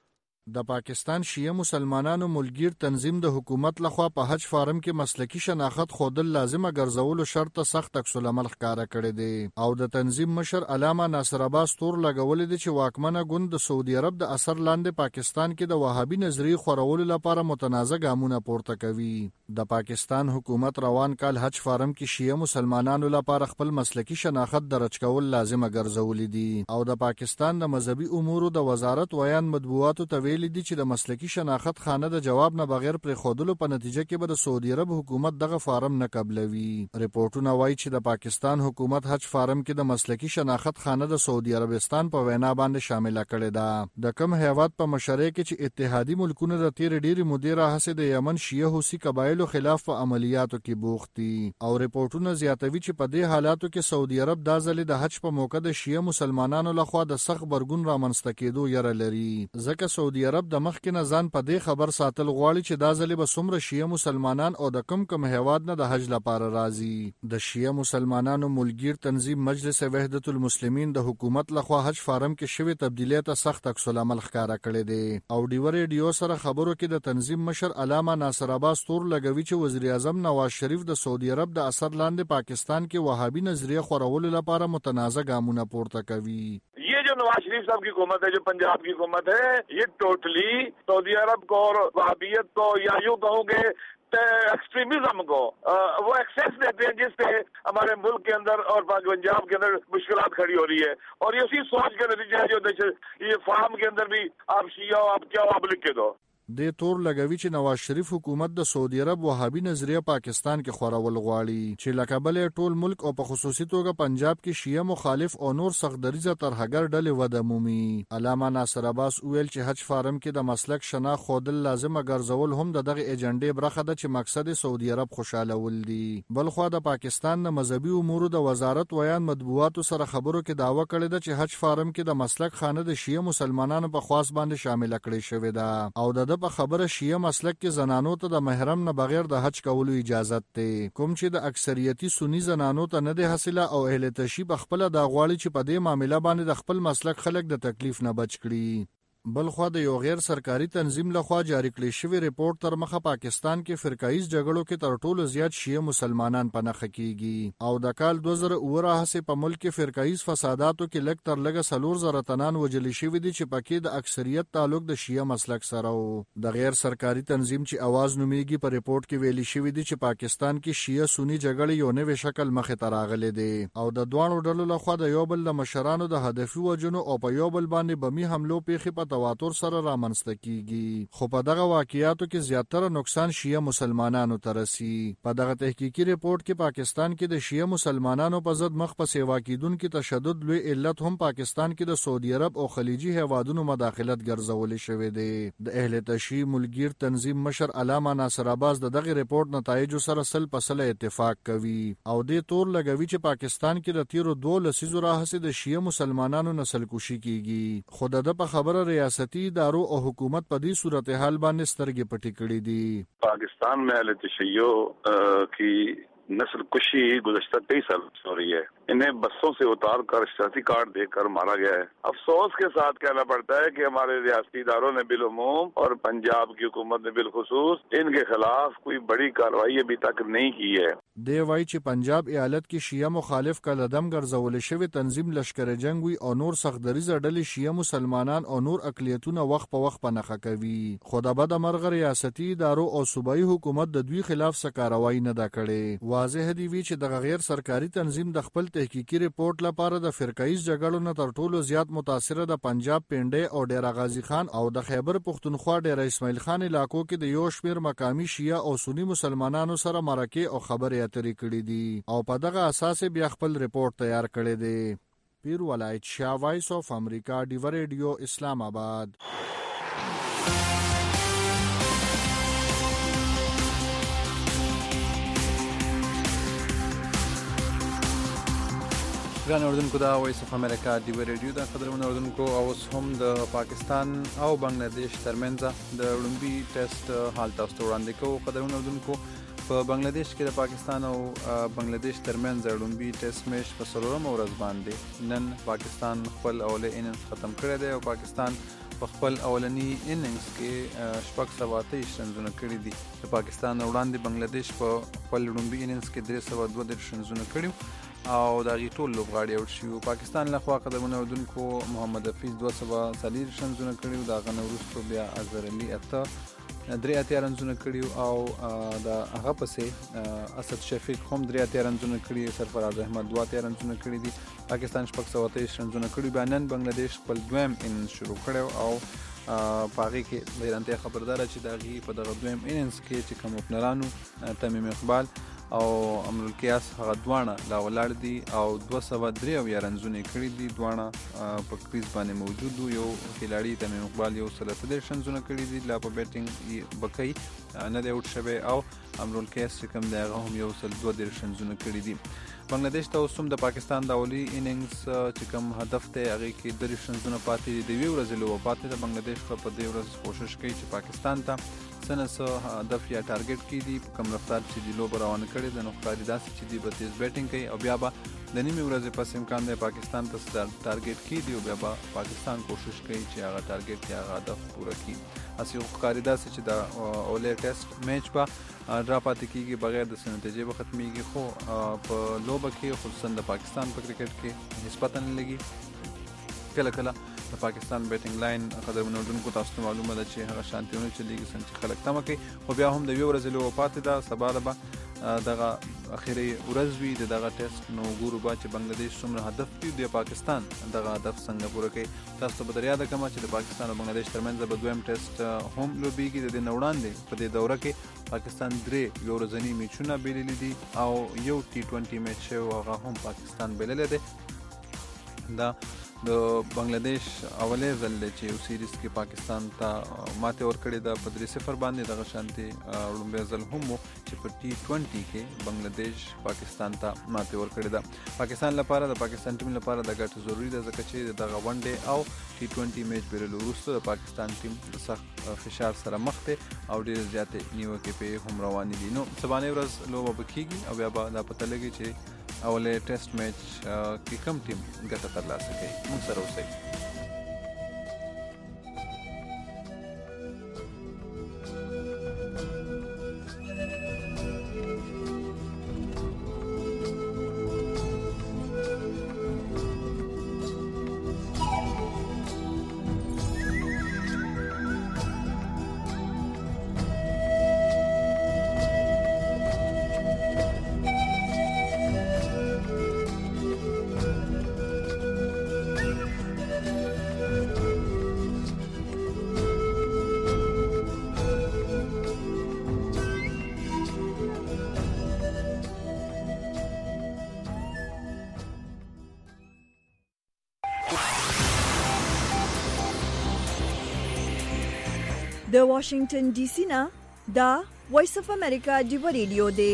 Speaker 13: د پاکستان شیعه مسلمانانو ملګر تنظیم د حکومت لخوا په حج فارم کې مسلکی شناخت خودل لازمه ګرځولو شرط سخت عکس العمل ښکارا کړی دی او د تنظیم مشر علامه ناصر عباس تور لګولې دي چې واکمنه ګوند د سعودي عرب د اثر لاندې پاکستان کې د وهابي نظریې خورولو لپاره متنازع ګامونه پورته کوي. د پاکستان حکومت روان کال حج فارم کې شیعه مسلمانانو لپاره خپل مسلکی شناخت درج کول لازمه ګرځولې دي او د پاکستان د مذهبي امورو د وزارت ویان مطبوعاتو ته لیدي چې د مسلکی شناخت خانه د جواب نه بغیر پر خودلو په نتیجه کې به د سعودي عرب حکومت دغه فارم نه قبلوي. ریپورتونه وایي چې د پاکستان حکومت حج فارم کې د مسلکی شناخت خانه د سعودي عربستان په وینا باندې شامل کړي ده. د کم هیواد په مشرۍ کې چې اتحادی ملکونه د تیر ډیری مودې راهسه د یمن شیعه حوثي قبایلو خلاف په عملیاتو کې بوخت دي او ریپورتونه زیاتوي چې په دې حالاتو کې سعودي عرب د ځلې د حج په موقع د شیعه مسلمانانو لخوا د سخت برګون رامنځته کېدو یره لري ځکه سعودي عرب د مخکې نه ځان په دې خبر ساتل غواړي چې دا ځلې به څومره شیعه مسلمانان او د کم کم هیواد نه د حج لپاره راځي. د شیعه مسلمانانو ملګر تنظیم مجلس وحدت المسلمین د حکومت لخوا حج فارم کې شوی تبدیلی ته سخت عکس العمل ښکارا کړی دی او ډیور ریډیو سره خبرو کې د تنظیم مشر علامه ناصر عباس تور لګوي چې وزیر اعظم نواز شریف د سعودي عرب د اثر لاندې پاکستان کې وهابي نظریه خورولو لپاره متنازع ګامونه پورته کوي.
Speaker 14: ये जो नवाज शरीफ साहब की हुकूमत है, जो पंजाब की हुकूमत है, ये टोटली सऊदी अरब को और वहाबियत को या यूं कहोगे एक्सट्रीमिज्म को वो एक्सेस देते हैं जिससे हमारे मुल्क के अंदर और पंजाब के अंदर मुश्किलात खड़ी हो रही है और ये उसी सोच के नतीजे है जो ये फार्म के अंदर भी आप शिया हो आप क्या हो आप लिख के दो.
Speaker 13: د تور لګوي چې نواز شریف حکومت د سعودي عرب وهابي نظریه پاکستان کې خورول غواړي چې لکه بلې ټول ملک او په خصوصي توګه پنجاب کې شیعه مخالف او نور سختدریزه ترهګر ډلې وده مومي. علامه ناصر عباس ویل چې حج فارم کې د مسلک شناخت خودل لازمه ګرځول هم د دغه ایجنډې برخه ده چې مقصد سعودي عرب خوشالول دي. بلخو د پاکستان د مذهبي امورو د وزارت ویان مطبوعاتو سره خبرو کې داوا کړې ده چې حج فارم کې د مسلک خانه د شیعه مسلمانانو په خواص باندې شامل کړي شوې ده او د په خبره شیعه مسلک کې زنانو ته د محرم نه بغیر د حج کولو اجازه ده کوم چې د اکثریتي سنی زنانو ته نه ده حاصله او اهل تشیب خپل د غواړي چې په دې معاملې باندې د خپل مسلک خلک د تکلیف نه بچ کړي. بل خو د یو غیر سرکاري تنظیم لخوا جاری کړی شوی ریپورت تر مخه پاکستان کې فرقایز جګړو کې تر ټولو زیات شیعه مسلمانان په نخښه کیږي او د کال دوه زره اووه راهیسې په ملک کې فرقایز فساداتو کې لږ تر لږه څلور زره تنان وژل شوي دي چې پکې د اکثریت تعلق د شیعه مسلک سره و. د غیر سرکاري تنظیم چې اواز نومیږي په ریپورت کې ویلي شوی دي چې پاکستان کې شیعه سنی جګړې یو نوې شکل مخې ته راغلي دي او د دوانو ډلو لخوا د یو بل د مشرانو د هدفي وجنو او په یو بل باندې بمي حملو پیښې په تواتر سره رامنځته کیږي. خو په دغه واقعیاتو کې زیاتره نقصان شیعه مسلمانانو ته رسي. په دغه تحقیقي ریپورت کې پاکستان کې د شیعه مسلمانانو په ضد مخ په سیوا کیدونکو تشدد لوی علت هم پاکستان کې د سعودي عرب او خلیجي هیوادونو مداخلت ګرځول شوې ده. د اهل تشیع ملګر تنظیم مشر علامه ناصر عباس د دغه ریپورت نتایج سره سل په سل اتفاق کوي او دې تور لګوي چې پاکستان کې د تیرو دوه لسیزو راهیسې د شیعه مسلمانانو نسل کشي کیږي. خو د په خبره ریاستي ادارو او حکومت په دې صورتحال باندې سترګې پټې کړې دي.
Speaker 14: پاکستان میں اہل تشیع کی नस्ल कुशी गुज़श्ता तेईस साल हो रही है. इन्हें बसों से उतार कर शनाख्ती कार्ड देकर मारा गया है. अफसोस के साथ कहना पड़ता है कि हमारे रियासती इदारों ने बिलउमूम और पंजाब की हुकूमत ने बिलखुसूस इनके खिलाफ कोई बड़ी कार्रवाई अभी तक नहीं की है.
Speaker 13: دی وای چې پنجاب ایالت کې شیعه مخالف کلدم ګرځول شوی تنظیم لشکر جنگ وی او نور سختدریز ډلې شیعه مسلمانان او نور اقلیتونه وخت په وخت پنهخه کوي. خو د بد مرغ ریاستي ادارو او صوبایي حکومت د دوی خلاف څه کاروایی نه دا کړي. واضح دی وی چې د غیر سرکاري تنظیم د خپل تحقیقي ریپورت لپاره د فرقایز جګړو نه تر ټولو زیات متاثره د پنجاب پنډي او ډیرا غازی خان او د خیبر پختونخوا ډیرا اسماعیل خان علاقو کې د یو شمیر مقامی شیعه او سنی مسلمانانو سره مرکه او خبرې اترې کړې دي او په دغه اساس بیا خپل ریپورت تیار کړی دی. پیر ولایت شاه وایس اف امریکا ډیو ریډیو اسلام آباد.
Speaker 3: ګران اوردونکو دا وایس اف امریکا ډیو ریډیو دا قدرمن اوردونکو اوس هم د پاکستان او بنگلاديش ترمنځ د وړومبي ټیسټ حال تاسو وړاندې کوو. قدرمن اوردونکو په بنگلاديش کې د پاکستان او بنگلاديش ترمنځ وړومبي ټیسټ میچ په څلورمه ورځ باندې نن پاکستان خپل اولي اننګز ختم کړی دی او پاکستان په خپل اولنی اننګز کې شپږ سوه اتهیش رنزونه کړي دي. د پاکستان وړاندې بنگلاديش په خپل وړومبي اننګز کې درې سوه دوه دېرش رنزونه کړي او دا غي ټول لوبغاړي اوټ شو. پاکستان لخوا قدمونه ودونکو محمد حفیظ دوه سوه څلور رنزونه کړي دا غنه وروسته بیا اظهر علي اته درې اتیا رنزونه کړي او دا هغه پسې اسد شفیق هم درې اتیا رنزونه کړي. سرفراز احمد دوه اتیا رنزونه کړي دي. پاکستان شپږ سوه اتهیش رنزونه کړي. بیا نن بنگلاديش خپل دویم اننګز شروع کړی او په هغې کې حیرانتیا خبرداره چې د هغې په دغه دویم اننګز کې چې کوم اوپنرانو تمیم اقبال او امرالقیاس هغه دواړه لا ولاړ دي او دوه سوه درې اویا رنزونه کړي دي. دواړه په کریز باندې موجود دي. یو کھلاړي تمیم اقبال یو سل اته دېرش رنزونه کړي دي لا په بیټینګ بکۍ نه دی اوټ شوی او امرالقیاس چې کوم دی هغه هم یو سل دوه دېرش رنزونه کړي دي. بنگلاديش ته اوس هم د پاکستان د اولي اننګز چې کوم هدف دی هغې کې دېرش رنزونه پاتې دي. د یوې ورځې لوبه پاتې ده. بنگلاديش به په دې ورځ کوشش کوي چې پاکستان ته څه نه څه هدف یا ټارګټ کړي دي. په کوم رفتار چې دي لوبه روانه کړې ده نو ښکاري داسې چې دي به تیز بیټینګ کوي او بیا به د نیمې ورځې پس امکان دی پاکستان ته ټارګټ کړي دي او بیا به پاکستان کوشش کوي چې هغه ټارګټ یا هغه هدف پوره کړي. هسې ښکاري داسې چې د اولي ټیسټ میچ به ډرا پاتې کېږي بغیر د څه نتیجې به ختمېږي. خو په لوبه کې خصوصا د پاکستان په کرکټ کې نسبتا نه لګي. کله کله د پاکستان بیټینګ لاین قدرمن اردونکو تاسو ته معلومه ده چې هغه شانتیونه چلیږي څنګه چې خلک تمه کوي. خو بیا هم د یوې ورځې لوبه پاتې ده. سبا به دغه اخري ورځ وي د دغه ټیسټ نو ګورو به چې بنگلاديش څومره هدف وي د پاکستان دغه هدف څنګه پوره کوي. تاسو ته به در یاده کړم چې د پاکستان او بنگلاديش ترمنځ به دویم ټیسټ هم لوبېږي. د دې نه وړاندې په دې دوره کې پاکستان درې یو ورځني میچونه بایللي دي او یو ټي ټوینټي میچ شوی هغه هم پاکستان بایللی دی. دا د بنگلاديش اولې ځل دی چې یو سیریز کې پاکستان ته ماتې ورکړې ده په درې صفر باندې. دغه شانتې وړومبی ځل هم و چې په ټي ټوینټي کې بنگلاديش پاکستان ته ماتې ورکړې ده. پاکستان لپاره د پاکستان ټیم لپاره د ګټه ضروري ده ځکه چې دغه ون ډے او ټي ټوینټي میچ بیرلو وروسته د پاکستان ټیم د سخت فشار سره مخ دی او ډېرې زیاتې نیوکې پرې هم روانې دي. نو سبانۍ ورځ لوبه به کېږي او بیا به دا پته لګي چې اولې ټیسټ میچ کې کوم ټیم ګټه ترلاسه کوي. موږ سره اوسئ.
Speaker 1: د واشنگټن ډي سي نه دا وایس اف امریکا ډیو ریډیو دی.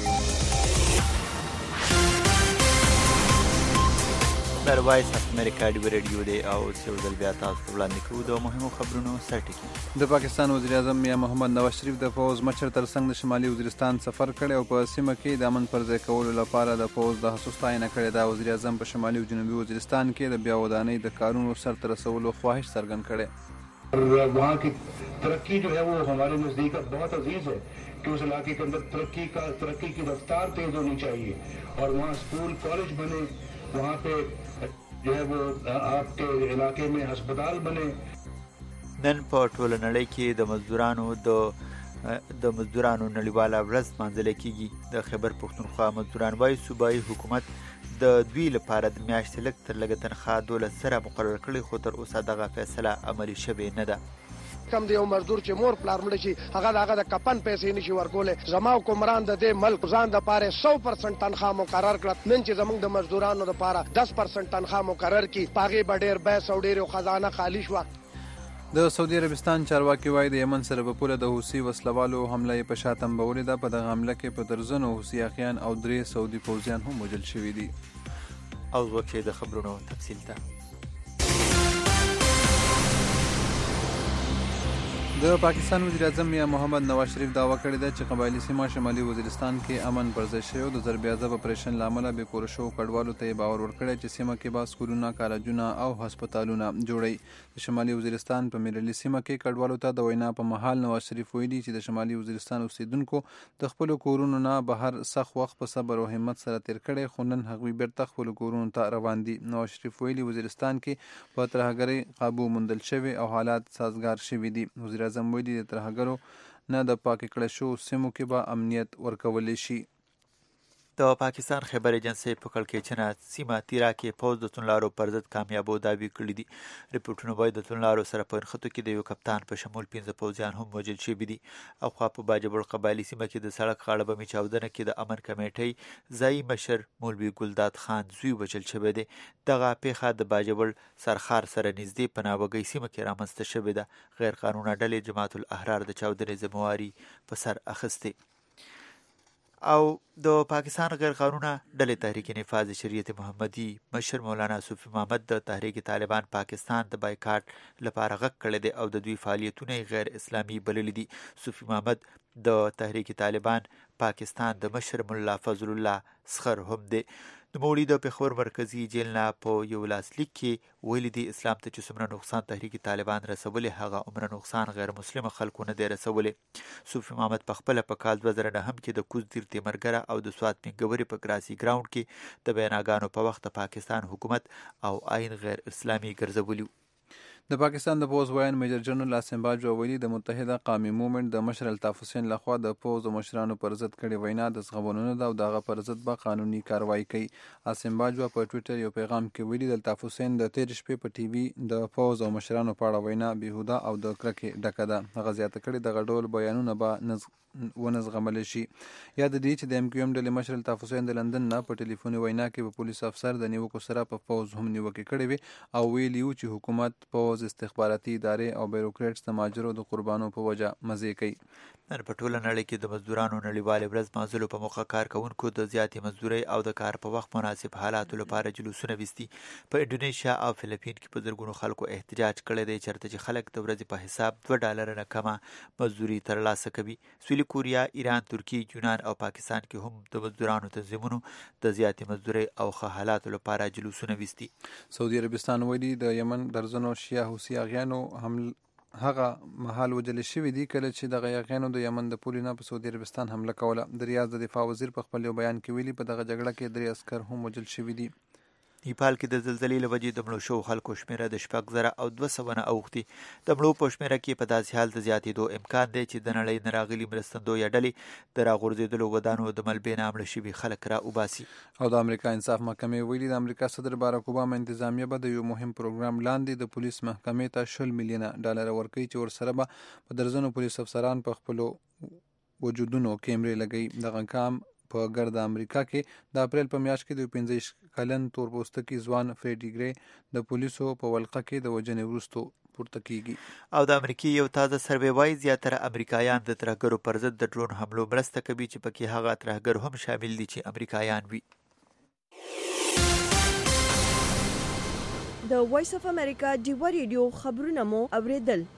Speaker 2: در وایس اف امریکا ډیو ریډیو دی او څو ځل بیا تاسو ته وړاندې کوو د مهمو خبرونو سرټکی.
Speaker 3: د پاکستان وزیر اعظم میاں محمد نواز شریف د فوز مشر ترڅنګ د شمالي وزیرستان سفر کړی او په سیمه کې د امن پر ځای کولو لپاره د فوز د حساس ستاینه کړې ده. وزیر اعظم په شمالي او جنوبي وزیرستان کې د بیا ودانۍ د کارونو سرته رسولو خواهش څرګند کړی.
Speaker 4: वहाँ की तरक्की जो है वो हमारे नजदीक बहुत अजीज है कि उस इलाके के अंदर तरक्की का तरक्की की रफ्तार तेज होनी चाहिए और वहाँ स्कूल कॉलेज बने, वहाँ पे जो है वो आपके इलाके में अस्पताल बने.
Speaker 2: نن په ټوله نړۍ کې د مزدورانو د د مزدورانو نړیواله ورځ لمانځل کیږي. د خیبر پښتونخوا مزدوران وايي صوبایي حکومت د دوی لپاره د میاشتې لږ تر لږه تنخواه دولس سره مقرر کړی، خو تر اوسه دغه فیصله عملي شوې نه ده.
Speaker 5: کم دی یو مزدور چې مور پلار مړ شي هغه د هغه د کپن پیسې نشي ورکولی. زما حکمران د دې ملک ځان دپاره سو پرسنټ تنخواه مقرر کړه. نن چې زموږ د مزدورانو دپاره دس پرسنټ تنخواه مقرر کړي په هغې به ډېر بیس او ډېرې خزانه خالي شوه.
Speaker 3: د سعودي عربستان چارواکي وایي د یمن سره په پوله د حوثي وسلوالو حمله یې په شا تنبولې ده. په دغه حمله کې په درځنو حوثي اخیان او درې سعودي پوځیان هم وژل شوي دي.
Speaker 2: او وکړئ د خبرونو تفصیل ته.
Speaker 3: د پاکستان وزیر اعظم میاں محمد نواز شریف دعوا کړې ده چې قبایلي سیمه شمالي وزیرستان کې امن پر ځای شوی او د ضرب اعظم اپریشن له امله بې کوره شوو کډوالو ته یې باور ورکړی چې سیمه کې به سکولونه، کالجونه او هسپتالونه جوړوي. د شمالي وزیرستان په میرلي سیمه کې کډوالو ته د وینا په مهال نواز شریف ویلي چې د شمالي وزیرستان اوسیدونکو د خپلو کورونو نه بهر سخت وخت په صبر او همت سره تیر کړی، خو نن هغوی بیرته خپلو کورونو ته روان دي. نواز شریف ویلي وزیرستان کې په ترهګرۍ قابو موندل شوی او حالات سازګار شوي دي. وزیر اعظم ویلي د ترهګرو نه د پاک کړه شو سیمو کې به امنیت ورکولی شي.
Speaker 2: د پاکستان خیبر ایجنسی په کړکېچنه سیمه تیرا کې پوځ د توندلارو پر ضد کامیابو دعوې کړي دي. رپورټونه وایي د توندلارو سره په نښتو کې د یو کپتان په شمول پنځه پوځیان هم وژل شوي دي. اخوا په باجبړ قبایلي سیمه کې د سړک غاړه بمي چاودنه کې د امن کمیټۍ ځایي مشر مولوي ګلداد خان زوی وژل شوی دی. دغه پیښه د باجبړ سرخار سره نږدې په ناوګۍ سیمه کې رامنځته شوې ده. غیر قانونه ډلې جماعت الاحرار د چاودنې ذمواري په سر اخیستې. او د پاکستان غیر قانونه ډلې تحریک نفاذ شریعت محمدي مشر مولانا صوفي محمد د تحریک طالبان پاکستان د بایکاټ لپاره غږ کړی دی او د دوی فعالیتونه غیر اسلامي بللي دي. صوفي محمد د تحریک طالبان پاکستان د مشر مولا فضل الله سخر هم دی. د موړي د پېښور مرکزي جیل نه په یو لاسلیک کې ویلي دي اسلام ته چې څومره نقصان تحریک طالبان رسولی هغه عمره نقصان غیر مسلمه خلکو نه دی رسولی. صوفي محمد په خپله په کال دوه زره نهم کې د کوز دیر تیمرګره او د سوات پنګوري په ګراسي ګراونډ کې د بیاناګانو په وخت پاکستان حکومت او آئین غیر اسلامي ګرځولی.
Speaker 3: د پاکستان د پوځ وایان میجر جنرال عاصم باجوه ویلي د متحده قومي مومنټ د مشر الطاف حسین لخوا د پوځ او مشرانو پر ضد کړې وینا د زغملو ده او د هغه پر ضد به قانوني کاروایی کوي. عاصم باجوه په ټویټر یو پیغام کې ویلي د الطاف حسین د تېرې شپې په ټي وي د پوځ او مشرانو په اړه وینا بېهوده او د کرکې ډکه ده. هغه زیاته کړې دغه ډول بیانونه به ونه زغملی شي. یا د دې چې د ایم کیو ایم ډلې مشر الطاف حسین د لندن نه په ټلیفوني وینا کې په پولیس افسر د نیوکو سره په پوځ هم نیوکې کړې وې او ویلي وو چې حکومت پوځ استخباراتي ادارې او بیروکریټس د ماجرو د قربانو په وجه مزې کوي.
Speaker 2: نن په ټوله نړۍ کې د مزدورانو نړیوالې ورځ لمانځلو په موخه کارکوونکو د زیاتې مزدورۍ او د کار په وخت مناسب حالاتو لپاره جلوسونه ویستي. په انډونیشیا او فلیپین کې په زرګونو خلکو احتجاج کړی دی چېرته چې خلک د ورځې په حساب دوه ډالره نه کمه مزدوري ترلاسه کوي. سویلي کوریا، ایران، ترکیې، یونان او پاکستان کې هم د مزدورانو تنظیمونو د زیاتې مزدورۍ او ښه حالاتو لپاره جلوسونه ویستي.
Speaker 3: سعودي عربستان ویلي د یمن درځنو شیعه حوثي اغیانو حمل هغه مهال وجل شوي دي کله چې دغه یاغیانو د یمن د پولې نه په سعودي عربستان حمله کوله. د ریاض د دفاع وزیر په خپل یو بیان کې ویلي په دغه جګړه کې درې عسکر هم وجل شوي دي.
Speaker 2: نیپال کې د زلزلې له وجې د مړو شوو خلکو شمېره د شپږ زره او دوه سوه نه اوښتي. د مړو په شمېره کې په داسې حال د زیاتېدو امکان دی چې د نړۍ نه راغلي مرستندویه ډلې د راغورځېدلو ودانو د ملبې نه مړه شوي خلک را وباسي.
Speaker 3: او د امریکا انصاف محکمې ویلي د امریکا صدر باراک اوباما انتظامیه به د یو مهم پروګرام لاندې د پولیس محکمې ته شل میلیونه ډالره ورکوي چې ورسره به په درځنو پولیس افسران په خپلو وجودونو کیمرې لګوي. دغه کام په ګرد امریکا کې د اپریل په میاشت کې د پنځه کلن تور پوستکي ځوان فریډي ګری د پولیسو په ولقه کې د وژنې وروسته پورته کیږي.
Speaker 2: او د امریکای یو تازه سروې وایي زیاتره امریکایان د ترهګرو پر ضد د ډرون حملو مرسته کوي چې پکې هغه ترهګر هم شامل دي چې امریکایان وي.
Speaker 1: د وایس اف امریکا ډیوا ریډیو خبرونه مو اوریدل.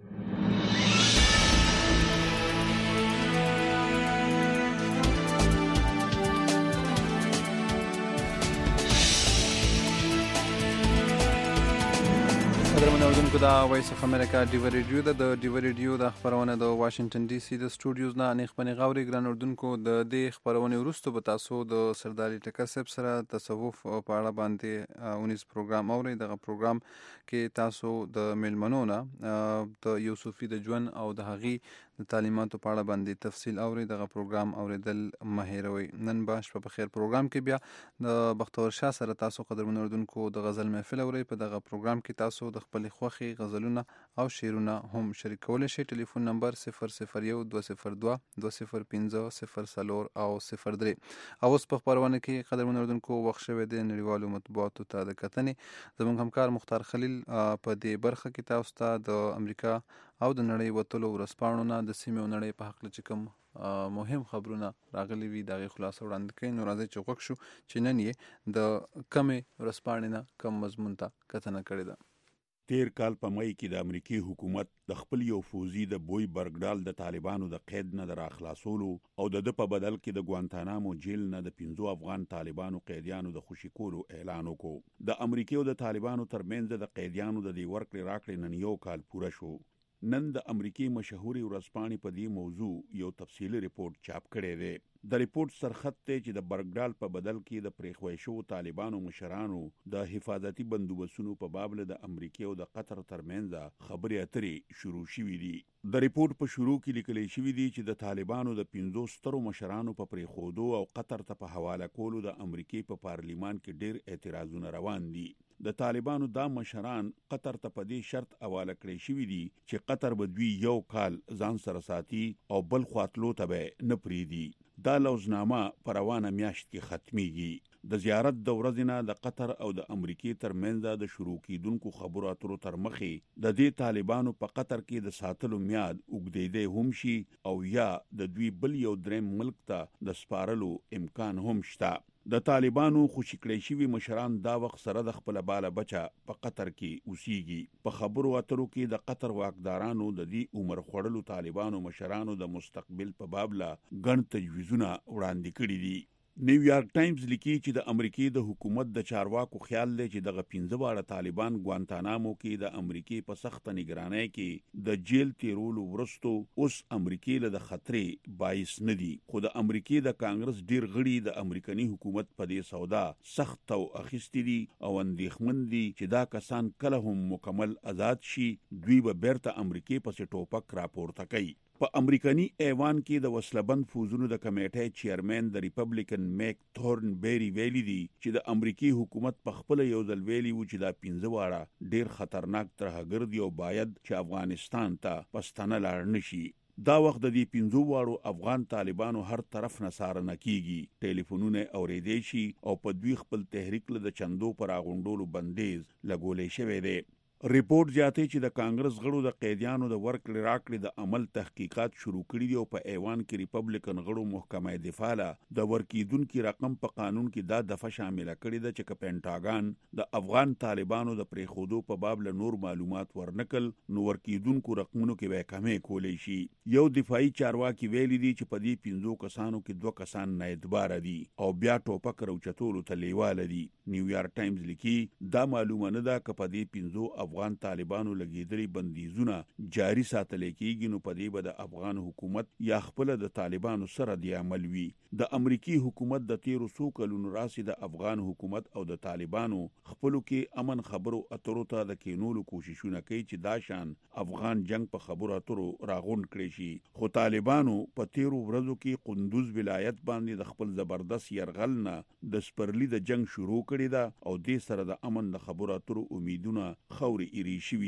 Speaker 3: قدرمنو اوریدونکو دا وایس اف امریکا ډیوا ریډیو ده. د ډیوا ریډیو د خبرونه د واشنگټن ډي سي د سټوډیوز نه انیخ پنې غاوري ګران اردوونکو د دې خبرونه وروسته به تاسو د سردار ټکر صاحب سره تصوف په اړه باندې اونیز پروګرام اورئ. دغه پروګرام کې تاسو د میلمنو نه د یوسفي د ژوند او د هغې د تعلیماتو په اړه باندې تفصیل اورئ. دغه پروګرام اوریدل مه هیروئ. نن به شپه په خیر پروګرام کې بیا د بختور شاه سره تاسو قدرمنو اردوونکو د غزل محفل اورئ. په دغه پروګرام کې تاسو د خپل خوښي غزلونه او شعرونه هم شریکولی شئ. ټلیفون نمبر صفر صفر یو دوه صفر دوه دوه صفر پنځه صفر څلور او صفر درې. او اوس په خپرونه کې قدرمنو اردوونکو وخت شوی دی نړیوالو مطبوعاتو ته د کتنې. زموږ همکار مختار خلیل په دې برخه کې تاسو ته د امریکا او د نړۍ وتلو ورځپاڼو نه د سیمې او نړۍ په هکله چې کوم مهم خبرونه راغلي وي د هغې خلاصه وړاندې کوي. نو راځئ چې غوږ شو چې نن یې د کمې ورځپاڼې نه کم مضمون ته کتنه کړې ده.
Speaker 15: تیر کال په مئی کې د امریکای حکومت د خپل یو فوزي د بوی برګډال د طالبانو د قید نه د راخلاصولو او د د په بدل کې د ګوانتانامو جیل نه د پنځو افغان طالبانو قیدیانو د خوشي کولو اعلان وکړ. د امریکای او د طالبانو ترمنځ د قیدیانو د دې ورکړې راکړې نن یو کال پوره شو. نن د امریکای مشهوري ورځپاڼې په دې موضوع یو تفصیلي ریپورت چاپ کړی دی. د ریپورت سرخط دی چې د برګډال په بدل کې د پریښوی شو طالبانو مشرانو د حفاظتي بندوبستونو په باب له د امریکای او د قطر ترمنځ خبرې اترې شروع شوې دي. د ریپورت په شروع کې لیکل شوی دی چې د طالبانو د پنځو سترو مشرانو په پریښودو او قطر ته په حواله کولو د امریکای په پارلیمان کې ډېر اعتراضونه روان دي. د طالبانو دا مشران قطر ته په دې شرط حواله کړی شوي دي چې قطر به دوی یو کال ځان سره ساتي او بل خواطلو ته به نه پریږدي. دا لوزنامه په روانه میاشت کې ختمیږي. د زیارت د ورځې نه د قطر او د امریکای ترمنځ د شروع کیدونکو خبرو اترو تر مخې د دې طالبانو په قطر کې د ساتلو میاد اوږدېدی هم شي او یا د دوی بل یو دریم ملک ته د سپارلو امکان هم شته. د طالبانو خوشي کړی شوي مشران دا وخت سره د خپل باله بچه په قطر کې اوسیږي. په خبرو اترو کې د قطر واکدارانو د دې عمر خوړلو طالبانو مشرانو د مستقبل په باب له ګڼ تجویزونه وړاندې کړي دي. نیویارک ټایمز لیکي چې د امریکای د حکومت د چارواکو خیال دی چې دغه پنځه واړه طالبان ګوانتانامو کې د امریکای په سخته نگرانۍ کې د جیل تیرولو وروسته اوس امریکای له د خطرې باعث نه دي. خو د امریکای د کانګرس ډیر غړي د امریکایي حکومت په دې سودا سخت او اخیستي دي او اندېښمن دي چې دا کسان کله هم مکمل آزاد شي دوی به بیرته امریکای پسې ټوپک راپورته کوي. په امریکایي ایوان کې د وسلبند فوزونو د کمیټې چیرمن د ریپبلیکن میک تورن بیری ویلي دي چې د امریکای حکومت په خپل یو ځل ویلي و چې دا پنځه واړه ډیر خطرناک ترهګر دي او باید چې افغانستان ته پښتانه لاړ نشي. دا وخت د دې پنځو واړو افغان طالبانو هر طرف نه څارنه کیږي. ټلیفونونه اوریدي شي او په دوی خپل تحریک له د چندو پر اغونډولو بندیز لګولې شوی دی. ریپورت زیاتې چې د کانګرس غړو د قیدیانو د ورکړې راکړې د عمل تحقیقات شروع کړي دي او په ایوان کې ریپبلیکن غړو محکمه دفاع له د ورکیدونکو رقم په قانون کې دا دفعه شامله کړې ده چې پینټاګان د افغان طالبانو د پریښودو په باب له نور معلومات ورنکل نو ورکیدونکو رقمونو کې به کمې کولې شي. یو دفاعي چارواکي ویلي دي چې په دې پنځو کسانو کې دوه کسان نه اعتبار دي او بیا ټوپک راوچتولو ته لیواله دي. نیویارک ټایمز لیکي دا معلومه نه ده چې په دې پنځو افغان طالبانو لګیدلي بندیزونه جاری ساتل کېږي نو په دې به د افغان حکومت یا خپل د طالبانو سره دی عمل وي. د امریکای حکومت د تیرو څو کلونو راځي د افغان حکومت او د طالبانو خپلو کې امن خبرو اترو ته د کینولو کوششونه کوي چې دا شان افغان جنگ په خبرو اترو راغونډ کړي شي. خو طالبانو په تیرو ورځو کې قندوز ولایت باندې د خپل زبردست يرغل نه د سپرلی د جنگ شروع کړی دا او دې سره د امن د خبرو اترو امیدونه خوري ایری شوي دي.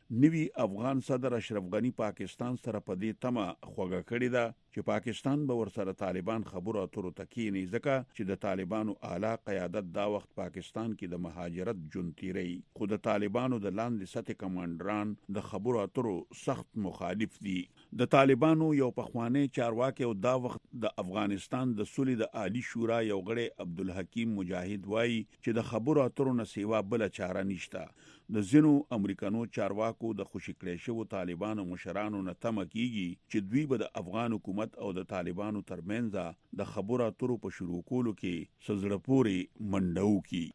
Speaker 15: نوی افغان صدر اشرف غنی پاکستان سره په دې تمه خوږه کړې ده چې پاکستان به ورسره طالبان خبرو اترو تکینی ځکه چې د طالبانو اعلی قیادت دا وخت پاکستان کې د مهاجرت جون تیری خو د طالبانو د لاندې سطح کمانډران د خبرو اترو سخت مخالف دي. د طالبانو یو پخوانی چارواکي او دا وخت د افغانستان د سولې د عالی شورا یو غړی عبدالحکیم مجاهد وایي چې د خبرو اترو نه سیوا بل چاره نشته. د زینو امریکانو چارواکو د خوشی کړی شو طالبانو مشرانو نه تمه کیږي چې دوی به د افغان حکومت او د طالبانو ترمنځ د خبرو اترو په شروع کولو کې سزړه پوري منډو کی.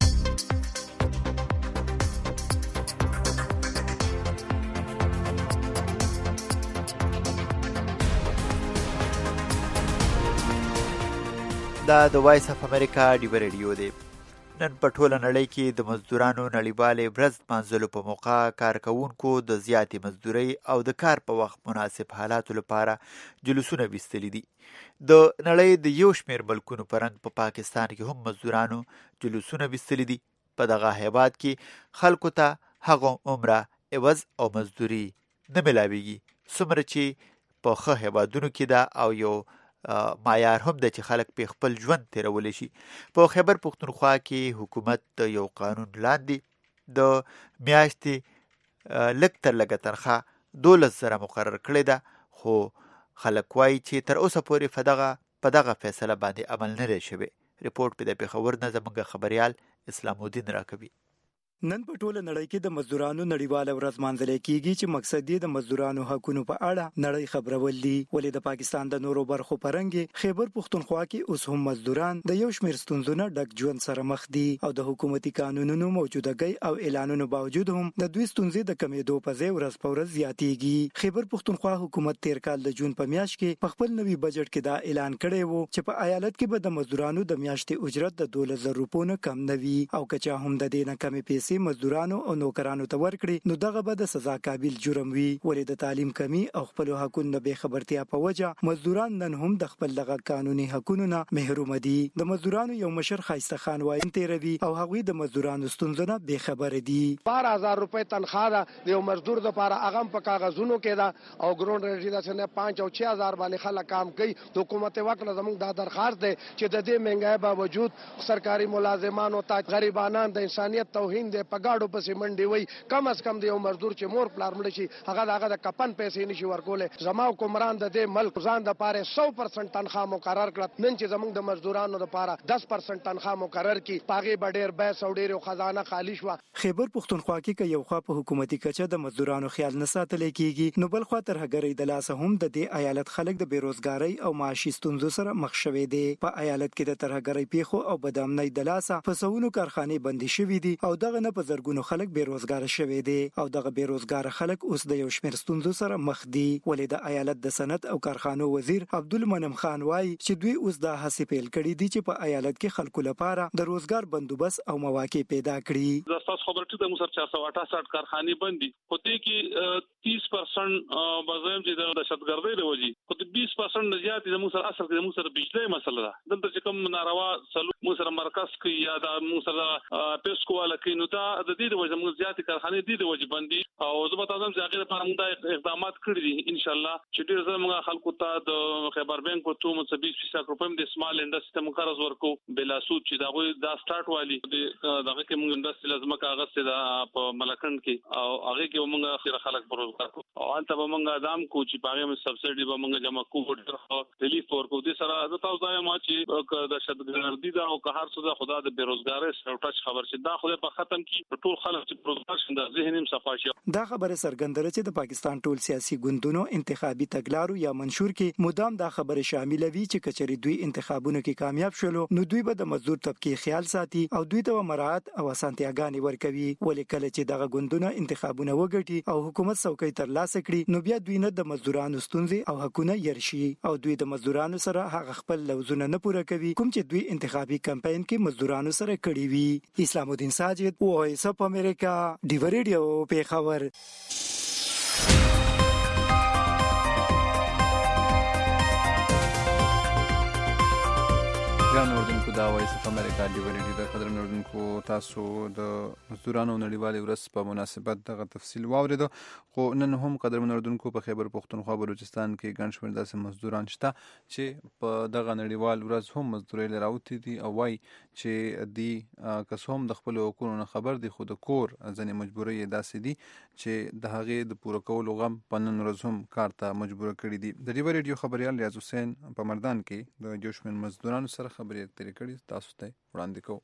Speaker 2: دا د وایس اف امریکا ډیو ریډیو دی. نن په ټوله نړۍ کې د مزدورانو نړیوالې ورځ لمانځلو په موقع کارکوونکو د زیاتې مزدورۍ او د کار په وخت مناسب حالاتو لپاره جلوسونه ویستلي دي. د نړۍ د یو شمېر ملکونو په رنګ په پاکستان کې هم مزدورانو جلوسونه ویستلي دي. په دغه هیواد کې خلکو ته هغه عمره عوض او مزدوري نه ملاویږي څومره چې په ښه هیوادونو کې ده او یو معیار هم د چې خلک په خپل ژوند تیرولی شي. په خیبر پښتونخوا کې حکومت د یو قانون لاندې د میاشتې لږ تر لږه تنخواه دولس زره مقرر کړې ده خو خلک وایي چې تر اوسه پورې په دغه په دغه فیصله باندې عمل نه دی شوی. ریپورټ په د پېښور نه زموږ خبریال اسلام الدین راکوي.
Speaker 16: نن په ټوله نړۍ کې د مزدورانو نړیواله ورځ لمانځل کیږي چې مقصد یې د مزدورانو حقوقو په اړه نړۍ خبرول دي. ولې د پاکستان د نورو برخو پرنګ خیبر پښتونخوا کې اوس هم مزدوران د یو شمېر ستونزو ډک ژوند سره مخ دي او د حکومتي قانونونو موجودګۍ او اعلانونو باوجود هم د دوی ستونزې د کمیدو په ځای ورځ په ورځ زیاتېږي. خیبر پښتونخوا حکومت تیر کال د جون په میاشت کې په خپل نوي بجټ کې دا اعلان کړی وو چې په ایالت کې به د مزدورانو د میاشتې اجرت د دولس زره روپیو نه کم نه وي او کچا هم د دې نه کمې پیسې مزدورانو او نوکرانو ته ورکړي نو دغه به د سزا قابل جرم وي. ولې د تعلیم کمی او خپل حقوقو نه بې خبرتیا په وجه مزدوران نن هم د خپل دغه قانوني حقوقو نه محروم دي. د مزدورانو یو مشر خایسته خان وایي تیروي او هغوی د مزدورانو ستونزو نه بې خبر دي.
Speaker 5: بارہ ہزار روپے تنخواه ده د یو مزدور لپاره هغه په کاغذونو کې ده او ګراوند ریټ د سنه پانچ او چھ هزار باندې خلک کام کوي. د حکومت وکړه زموږ د درخواست ده چې د دې مهنګای باوجود سرکاري ملازمانو ته غریبانان د انسانيت توهین ده پګاړو پسې منډي وي. کم از کم د یو مزدور چې مور پلار مړ شي هغه دغه د کپن پیسې نشي ورکولې. زما حکمران د دې ملک ځان د پاره سو پرسنټ تنخواه مقرر کړ. نن چې زموږ د مزدورانو لپاره دس پرسنټ تنخواه مقرر کی پاغي بډیر بیس او ډیر خزانه خالی شو.
Speaker 16: خیبر پښتونخوا کې که یو خوا په حکومتي کچه د مزدورانو خیال نه ساتل کیږي نو بل خوا تر هغه د لاسه هم د دې ایالت خلک د بیروزګاری او معاشي ستونزو سره مخ شوي دي. په ایالت کې د ترهګری پیښو او بدامنۍ د لاسه فسونو کارخانه بندي شوې دي او دغه نه په زرګونو خلک بیروزګار شوي دي او دغه بیروزګار خلک اوس د یو شمېر ستونزو سره مخ دي. ولې د ایالت د صنعت او کارخانو وزیر عبدالمنم خان وایي چې دوی اوس دا هڅې پیل کړي دي چې په ایالت کې خلکو لپاره د روزګار بندوبست او مواقع پیدا کړي.
Speaker 17: د تاسو خبرته د موږ سره چار سو اٹھاسٹھ کارخانه بندي خو دې کې تیس پرسنٹ بازار چې د دهشتګردۍ د وجې خو د بیس پرسنٹ زیات د موږ سره اصل کې د موږ سره بجلی مسله ده. دلته چې کوم ناروا سلو موږ سره مرکز کې یا د موږ سره پیسکو والا کې نو دا د دې د وجې موږ زیات کارخانه دي د وجې بندي او زه به تاسو ته هغه لپاره موږ اقدامات کړی دي ان شاء الله چې ډیر زر موږ خلکو ته د خیبر بانک په تومه څه بیس لک روپیم د سمال انډستری ته قرض ورکو بلا سود چې دا غوي دا سٹارټ والی دغه کې موږ انډستری لازم کاغذ ته د په ملکند کې او هغه کې موږ خیر خلک پروګرام کو او انت به موږ ادم کو چې پاره مې سبسيډي به موږ جمع کوو ریلیف ورکو دي سره د تاسو دا ما چې د شتګردي دا او قهر څه خدا د بیروزګاری سره خبر چې دا خو په ختم کې ټول خلک چې پروګرام شنده ذهنیم صفا شي.
Speaker 16: دا خبره سرګندره چې د پاکستان ټول سیاسي ګوندونو انتخابي تګلارو یا منشور کې مدام دا خبره شامل وي چې کچري دوی انتخابونو کې کامیاب شولو نو دوی به د مزدور طبقه خیال ساتي او دوی ته مراعات او اسانتیاګانې ورکوي. ولې کله چې دغه ګوندونه انتخابونه وګټي او حکومت څوکۍ ترلاسه کړي نو بیا دوی نه د مزدورانو ستونزې او حقونه يرشي او دوی د مزدورانو سره هغه خپل لوزونه نه پوره کوي کوم چې دوی انتخابي کمپاین کې مزدورانو سره کړی وي. اسلام الدین ساجد وایس اف امریکا ډیو ریډیو پیښور.
Speaker 3: ګران اردوونکو دا وایس اف امریکا دی ورېډي د قدر اردوونکو تاسو د مزدورانو نړیوالې ورځ په مناسبت دغه تفصیل واورېدو خو نن هم قدر اردوونکو په خیبر پختونخوا بلوچستان کې ګڼ شمېر داسې مزدوران شته چې په دغه نړیوال ورځ هم مزدورۍ له راوتي دي او وایي چې دی که څه هم د خپلو حقونو نه خبر دي خو د کور ځینې مجبورۍ یې داسې دي چې د هغې د پوره کولو غم په نن ورځ هم کار ته مجبوره کړي دي. د ډیوه ریډیو خبریال ریاض حسین په مردان کې د یو شمېر مزدورانو سره خبرې اترې کړي، تاسو ته وړاندې کوو.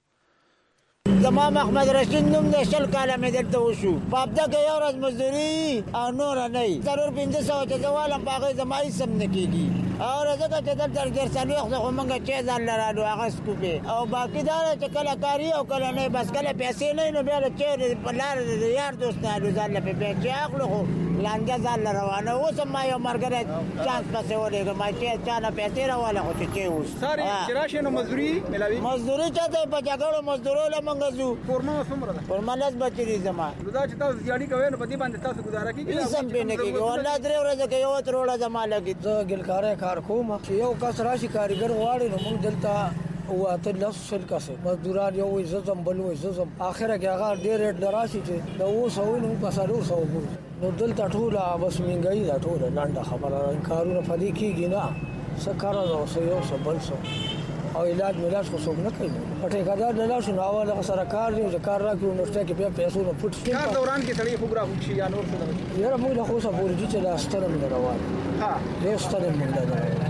Speaker 18: زما محمد رشید نوم دی، شل کاله مې دلته وشو. په هفته کې یو ورځ مزدوري او نوره نه وي. څلور پنځه سوه چې زه والم په هغې زما هېڅ هم نه کېږي. او ځکه چې دلته ډېر څلوېښت خو موږ چې ځان له راډو هغه سکوپې او باقي دا ده چې کله کار وي او کله نه، بس کله پیسې نه وي نو بیا له چېرې په لاره د یار دوست نه الو ځان له پې پیسې اخلو خو لانجه ځان له روانه. اوس هم ما یو ملګری چانس پسې ولېږم چې چا نه پیسې راواله خو چې چې اوس
Speaker 19: چې راشي نو مزدوري ملاوي
Speaker 18: مزدوري چاته په جګړو مزدورو له موږ ځو.
Speaker 19: فورمه څومره ده؟
Speaker 18: فورمه لس بچې دي زما.
Speaker 19: نو دا چې تاسو زیاړي کوئ نو په دې باندې تاسو ګزاره کېږي؟
Speaker 18: هېڅ هم پرې نه کېږي. والله درې ورځې کې یو تروړه زما لګي.
Speaker 20: زه ګلکاری کار کوم چې یو کس راشي کارګر غواړي نو موږ دلته واته لس سل کسې مزدوران یو وایي زه ځم بل وایي زه ځم. اخره کې هغه ډېر ریټ نه راشي چې د اووه سوو نو موږ په څلور سوو ګورو. نو دلته ټوله بس مهنګایي ده، ټوله لنډه خبره. کارونه په دې کېږي نه، څه کار ده څه یو څه بل څه او علاج ملاج خو څوک نه کوي. په ټیکهدار نه لاړ شو نو اول هغه سره کار دی چې کار راکړو نو شته کې بیا پیسو نه پټ شي.
Speaker 19: کار دوران کې سړی خوږ راخوږ شي یا نور څه ده؟
Speaker 20: یاره موږ له خو څه پورې دي چې دا ستره مې روان
Speaker 19: ها
Speaker 20: ډېر ستره مې روان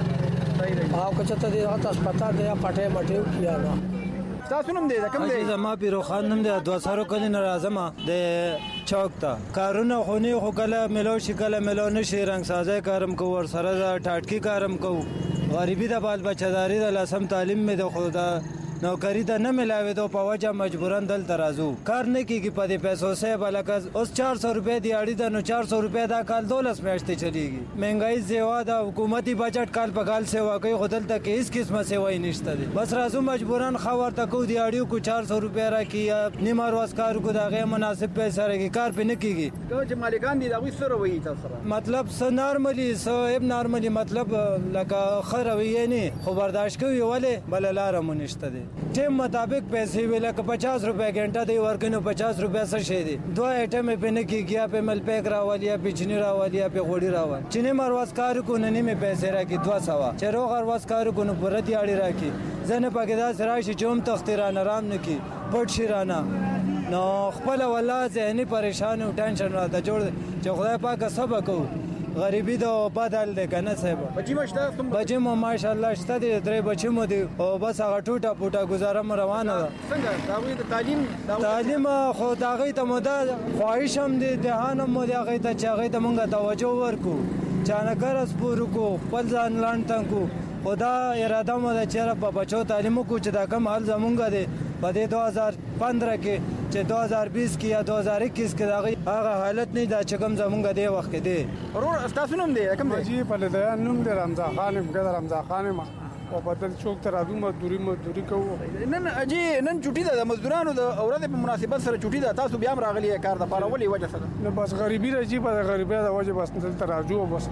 Speaker 20: او که چېرته دې هغه هسپتال دی یا پټۍ مټۍ وکړي هغه.
Speaker 19: ستاسو نوم دی کوم دی؟
Speaker 21: زما پیروخان نوم دی، دوه څلور کلې نه راځم د چوک ته. کارونه خو نه خو کله میلاو شي کله میلاو نه شي. رنګسازی کارم کوو، ورسره د ټاټکي کارم کوو. غریبي د بال بچهداري د لسم تعلیم مې د خو د نوکری ته نه ملاوېدو په وجه مجبورا دلته راځو. کار نه کېږي په دې پیسو صاحب. لکه اوس چار سو روپۍ دیاړي ده نو چار سو روپۍ دا کال دولس میاشتې چلېږي. مهنګایي سیوا ده، حکومتي بجټ کال په کال سیوا کوي خو دلته کې هېڅ قسمه سیوایي نشته دی. بس راځو مجبورا ښه ورته کوو، دیاړي وکړو چار سو روپۍ راکړي یا نیمه ورځ کار وکړو د هغې مناسب پیسې راکړي. کار پرې نه کېږي.
Speaker 19: چې مالکان دي د هغوی څه رویي تاسو سره؟
Speaker 21: مطلب څه نارملي څه نارملي مطلب لکه ښه رویې نه خو برداشت کوي. ولې بله لاره مو نشته دی. ټیم مطابق پیسې وي لکه پچاس روپۍ ګنټه دی ورکوي نو پچاس روپۍ څه شی دی؟ دوه ایټم یې پرې نه کېږي، یا پرې ملپیک راولي یا پرې چیني راولي یا پرې غوړي راولي. چې نیمه ورځ کار وکړو نو نیمې پیسې راکړي دوه سوه. چې روغه ورځ کار وکړو نو پوره دیاړي راکړي. ځینې پکې داسې راشي چې هم تختې رانه رام نه کړي، پټ شي رانه. نو خپله والله ذهني پریشان او ټینشن راته جوړ دی چې خدای پاکه څه به کوو. غریبي د بدل دی که نه صاحب؟
Speaker 19: بچي مو شته؟
Speaker 21: بچي مو ماشاءالله شته دي، درې بچي مو دي او بس هغه ټوټه پوټه ګزاره مو روانه ده.
Speaker 19: څنګه د هغوی د تعلیم
Speaker 21: تعلیم خو د هغوی ته مو دا خواهش هم دی، دهان هم مو دی هغوی ته چې هغوی ته مونږ توجه ورکړو، چانکه سپور وکړو، خپل ځان لنډ تنګ کړو. خو دا اراده مو ده چې په بچو تعلیم وکړو چې دا کم حال زمونږ دی په دې دو هزار پندرہ کې چې دو هزار بیس کې یا دو هزار اکیس کې د هغه حالت نه دا چې کوم زمونږ دی وخت کې دی.
Speaker 19: ورور ستاسو نوم دی کوم دی؟
Speaker 22: جی پلدیان نوم دی رمضان خان یم. ګدر رمضان خان یم او بدل چوک ته راځو مزدوري مزدوري کوو.
Speaker 19: نن اجي نن چټي ده د مزدورانو د ورځې په مناسبت سره چټي ده. تاسو بیا هم راغلي کار د پاره ولې وجه سره؟
Speaker 22: نو بس غریبي راځي په غریبي د وجه بس دلته راځو بس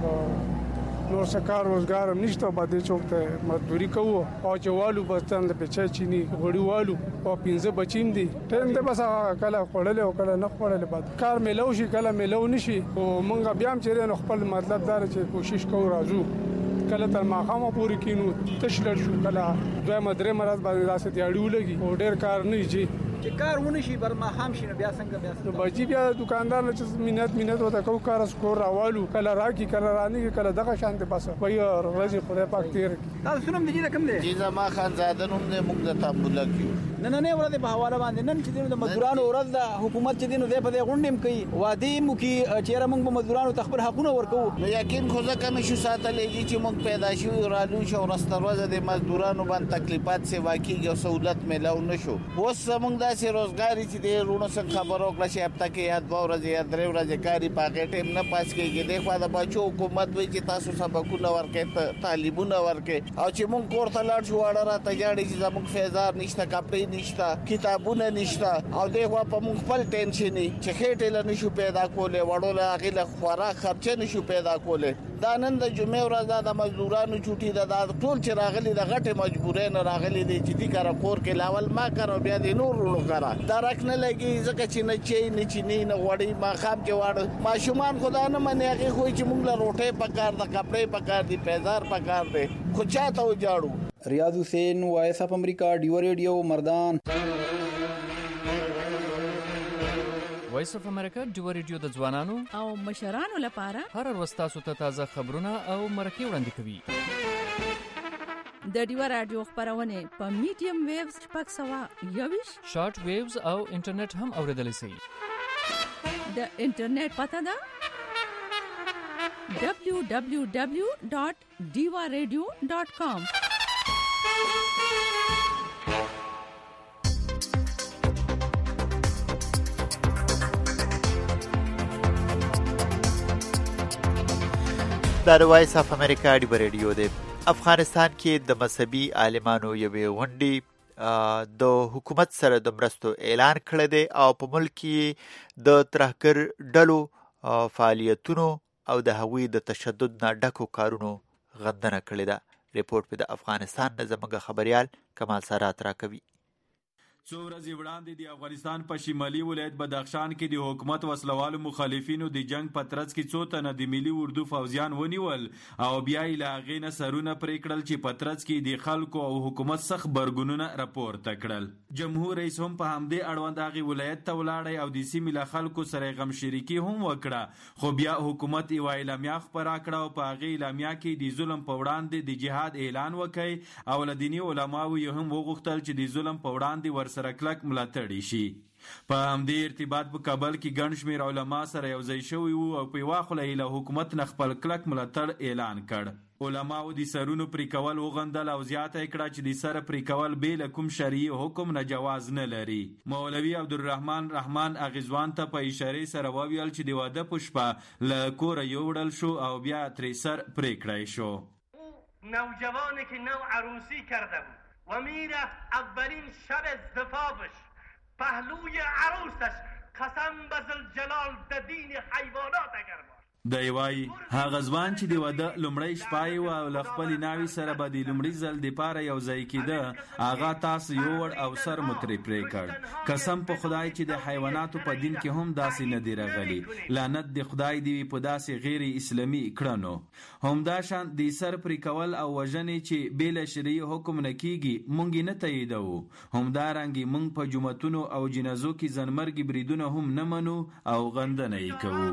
Speaker 22: نور څه کار روزګار هم نشته. باندې چوک ته مزدوري کوو او چې والو بس تند په چا چینی غوړي والو او پنځه بچیم دي. ټیم ته بس کله خوړل او کله نه خوړل. بعد کار ملو شي کله ملو نشي او مونږ بیا هم چیرې نو خپل مطلب دار چې کوشش کوو راځو. کله تر ماښامه پورې کینو تشلل شو، کله دویمه درېیمه ورځ باندې داسې دیاړي ولګي او ډېر کار نه وي.
Speaker 19: چې کار ونه شي بر ماښام شي نو بیا څنګه بیا
Speaker 22: نو بچي بیا دکاندار نه چې مینت مینت ورته کوو کار سکور راوالو، کله راکړي کله رانهږي، کله دغه شانتې بس وایي ورځې خدای پاک تېره کړي.
Speaker 19: تاسو نوم دی کوم دی؟
Speaker 23: جی زما خانزاده نوم دی. موږ د تابوله کیو.
Speaker 19: نننې ورځې په حواله باندې نن چې دی د مزدورانو ورځ ده، حکومت چې دی نو دی په دې غونډې هم کوي، وعدې هم وکړي چېرې موږ به مزدورانو ته خپل حقونه ورکوو.
Speaker 23: نو یقین خو ځکه مې شو ساتلی دي چې موږ پیدا شوي رالو شو ورځ تر ورځه د مزدورانو باندې تکلیفات سیوا کېږي او سهولت میلاو نه شو. اوس زموږ داسې روزګار چې دی وروڼو څخه خبره وکړه چې هفته کې یا دوه ورځې یا درې ورځې کاري په هغې ټایم نه پاس کېږي. دې خوا د بچو حکومت وایي چې تاسو سبقونه ورکړئ، تعلیمونه ورکړئ، او چې موږ کور ته لاړ شو واړه راته ژاړي چې زموږ فیضار نشته، کپړې نشته کتابونه نشته او دغه په موږ خپل ټینشن چې خېټه له نشو پیدا کوله وړو له غیله خوراک خرچه نشو پیدا کوله دا نن د جمعې ورځ د مزدورانو چوټي د ټول چې راغلي د غټه مجبورې نه راغلي دي چې دي کار کور کې لاول ما کارو بیا د نور ورو کارا دا رکنه لګي ځکه چې نه چي نه چيني نه وړي ما خام کې واړ ماشومان خدا نه مني هغه خو چې موږ له روټه پکار د کپڑے پکار دي پیزار پکار دي خو چاته وجاړو
Speaker 19: ریاض حسین وایس اف امریکا ډیو ریډیو مردان
Speaker 6: وایس اف امریکا ډیو ریډیو د ځوانانو
Speaker 7: او مشرانو لپاره
Speaker 6: هر ورځ تاسو ته تازه خبرونه او مرکې وړاندې کوي
Speaker 7: د ډیو رادیو خبرونه په میډیم ویوز شپږ سوه یوویشت
Speaker 6: شارټ ویوز او انټرنیټ هم اوریدلای شئ
Speaker 7: د انټرنیټ پته ده دبلیو دبلیو دبلیو ډاٹ ډیو ریډیو ډاٹ کام
Speaker 2: دا د وایس اف امریکا ډیو ریډیو دی. افغانستان کې د مذهبي عالمانو یوې غونډې د حکومت سره د مرستو اعلان کړی دی او په ملک کې د ترهګر ډلو فعالیتونو او د هغوی د تشدد نه ډکو کارونو غندنه کړې ده. ریپورټ په د افغانستان نه زموږ خبريال کمال سارات راکوي.
Speaker 9: څو ورځې وړاندې د افغانستان په شمالي ولایت بدخشان کې د حکومت وسلوالو مخالفینو د جنگ په ترڅ کې څو تنه د ملي اردو فوجیان ونیول او بیا یې له هغې نه سرونه پرې کړل چې په ترڅ کې د خلکو او حکومت سخت غبرګونونه راپورته کړل. جمهور رئیس هم په همدې اړوند هغې ولایت ته ولاړی او د سیمې له خلکو سره یې غمشریکي هم وکړه، خو بیا حکومت یوه اعلامیه خپره کړه او په هغې اعلامیه کې د ظلم په وړاندې د جهاد اعلان وکړ او له دیني علماو یې هم وغوښتل چې د ظلم په وړاندې ور سره کلک ملاتړي شي. په همدې ارتباط په کابل کې ګڼ شمېر علما سره یو ځای شوي وو او په یوه خوله یې له حکومت نه خپل کلک ملاتړ اعلان کړ. علماو د سرونو پرې کول وغندل او زیاته یې کړه چې د سره پرې کول بې له کوم شرعي حکم نه جواز نه لري. مولوي عبدالرحمن رحمان اغیزوان ته په اشارې سره وویل چې د واده په شپه له کوره یوړل شو او بیا ترې سر پرې کړی شو.
Speaker 24: نوجوانی که نو عروسی کرده بود و میرفت اولین شب زفافش پهلوی عروسش قسم به ذوالجلال د دین حیوانات اگر باش
Speaker 9: دی وای هغه ځوان چې د واده لومړی شپه یې وه او له خپلې ناوې سره به د لومړي ځل دپاره یو ځای کېده، هغه تاسو یوړ او سر مو ترې پرې کړ. قسم په خدای چې د حیواناتو په دین کې هم داسې نه دی راغلی. لعنت د خدای دی په داسې غیر اسلامي کړنو. همدا شان د سر پرې کول او وژنې چې بې له شرعي حکم نه کېږي موږ یې نه تاییدوو. همدارنګې موږ په جوماتونو او جنازو کې ځانمرګي بریدونه هم نه منو او غندنه یې کوو.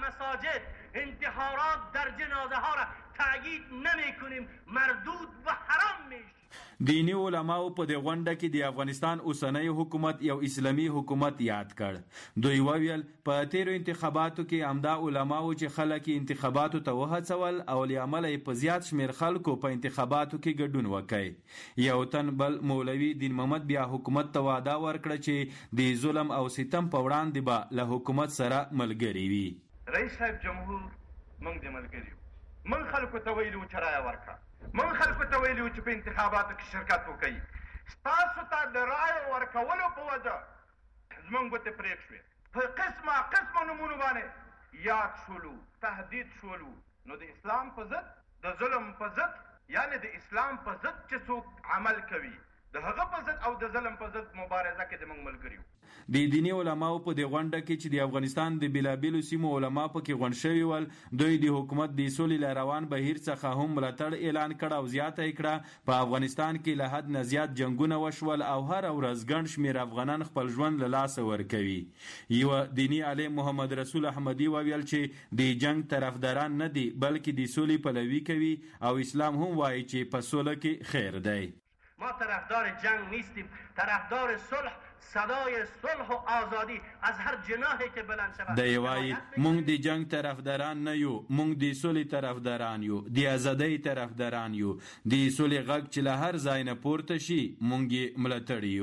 Speaker 24: انتحارات در جنازه ها را تأیید نمی کنیم، مردود و حرام میشه.
Speaker 9: دینی علماو په دې غونډه کې د افغانستان اوسنی حکومت یو اسلامي حکومت یاد کړ. دوی وویل په تیرو انتخاباتو کې همدا علماو چې خلک انتخاباتو ته وهڅول او له امله یې په زیات شمېر خلکو په انتخاباتو کې ګډون وکړ. یو تن بل مولوي دین محمد بیا حکومت ته وعده ورکړه چې د ظلم او ستم په وړاندې به له حکومت سره ملګري وي.
Speaker 24: رئیس صاحب جمهور موږ د ملګري یو، موږ خلکو ته ویلي وو چې رایه ورکړه، موږ خلکو ته ویلي وو چې په انتخاباتو کې شرکت وکړي. ستاسو ته د رایې ورکولو په وجه زموږ ګوتې پرېښ شوې، په قسمه قسمه نومونو باندې یاد شولو، تهدید شولو. نو د اسلام په ضد، د ظلم په ضد، یعنې د اسلام په ضد چې څوک عمل کوي د هغه په ضد او د ظلم په ضد مبارزه کې د موږ ملګري یو.
Speaker 9: د دیني علماو په دې غونډه کې چې د افغانستان د بېلابېلو سیمو علما پکې غونډ شوي ول، دوی د حکومت د سولې له روان بهیر څخه هم ملاتړ اعلان کړ او زیاته یې کړه په افغانستان کې له حد نه زیات جنګونه وشول او هره ورځ ګڼ شمېر افغانان خپل ژوند له لاسه ورکوي. یوه دیني عالم محمد رسول احمدي وویل چې د جنګ طرفداران نه دي بلکې د سولې پلوي کوي او اسلام هم وایي چې په سوله کې خیر دی.
Speaker 24: ما طرفدار جنگ نیستیم، طرفدار صلح، صدای صلح و آزادی از هر جناحی که بلند شود.
Speaker 9: دی وایي موږ د جنگ طرفداران نه یو، موږ د سولې طرفداران یو، د ازادۍ طرفداران یو، د سولې غږ چې له هر ځای نه پورته شي موږ یې ملاتړي یو.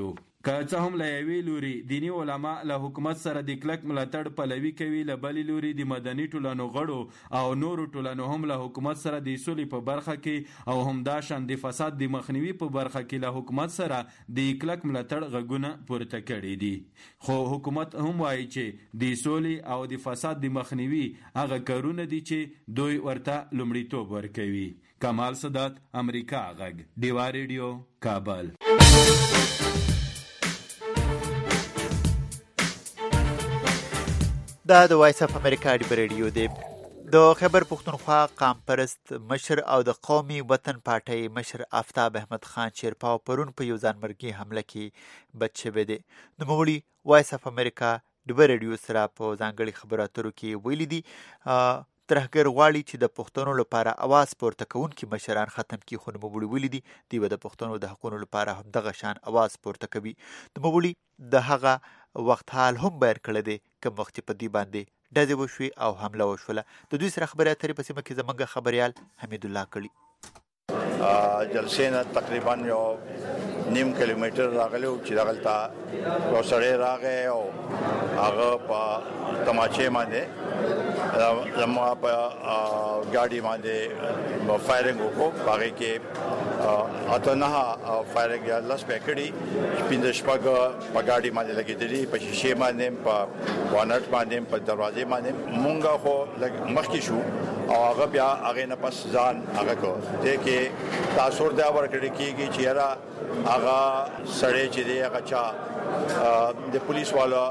Speaker 9: که څه هم له یوې لوري دیني علما له حکومت سره د کلک ملاتړ پلوي کوي، له بلې لوري د مدني ټولنو غړو او نورو ټولنو هم له حکومت سره د سولې په برخه کې او همداشان د فساد د مخنیوي په برخه کې له حکومت سره د کلک ملاتړ غږونه پورته کړي دي. خو حکومت هم وایي چې د سولې او د فساد د مخنیوي هغه کارونه دي چې دوی ورته لومړیتوب ورکوي. کمال صدات، امریکا غږ، ډیوا ریډیو، کابل.
Speaker 2: دا د وایس اف امریکا ډیوا ریډیو دی. د خیبر پښتونخوا قام پرست مشر او د قومي وطن پارټۍ مشر آفتاب احمد خان چیرپاو پرون په یو ځانمرګي حمله کې بچ شوی دی. نوموړي وایس اف امریکا ډیوا ریډیو سره په ځانګړي خبرو اترو کې ویلي دي ترهګر غواړي چې د پښتنو لپاره اواز پورته کوونکي مشران ختم کړي، خو نوموړي ویلي دي دوی به د پښتنو د حقونو لپاره همدغه شان اواز پورته کوي. نوموړي د هغه وخت حال هم بیان کړی دی کوم وخت چې په دوی باندې ډزې وشوې او حمله وشوله. د دوی سره خبرې اترې په سیمه کې زموږ خبریال حمید الله کړي.
Speaker 8: جلسې نه تقریبا یو نیم کیلومتر راغلی و چې دغلته یو سړی راغی او هغه په تماچې باندې زما په ګاډي باندې فایرنګ وکړو. په هغې کې اته نهه فایرنګ یا لس پیکړي پنځه شپږ په ګاډي باندې لګېدلي، په شیشې باندې، په وانټ باندې، په دروازې باندې. مونږ خو لږ مخکې شو او هغه بیا هغې نه پس ځان هغه کړو. دې کې تاثر دا ورکړی کېږي چې یاره هغه سړی چې دی هغه چا د پولیس والا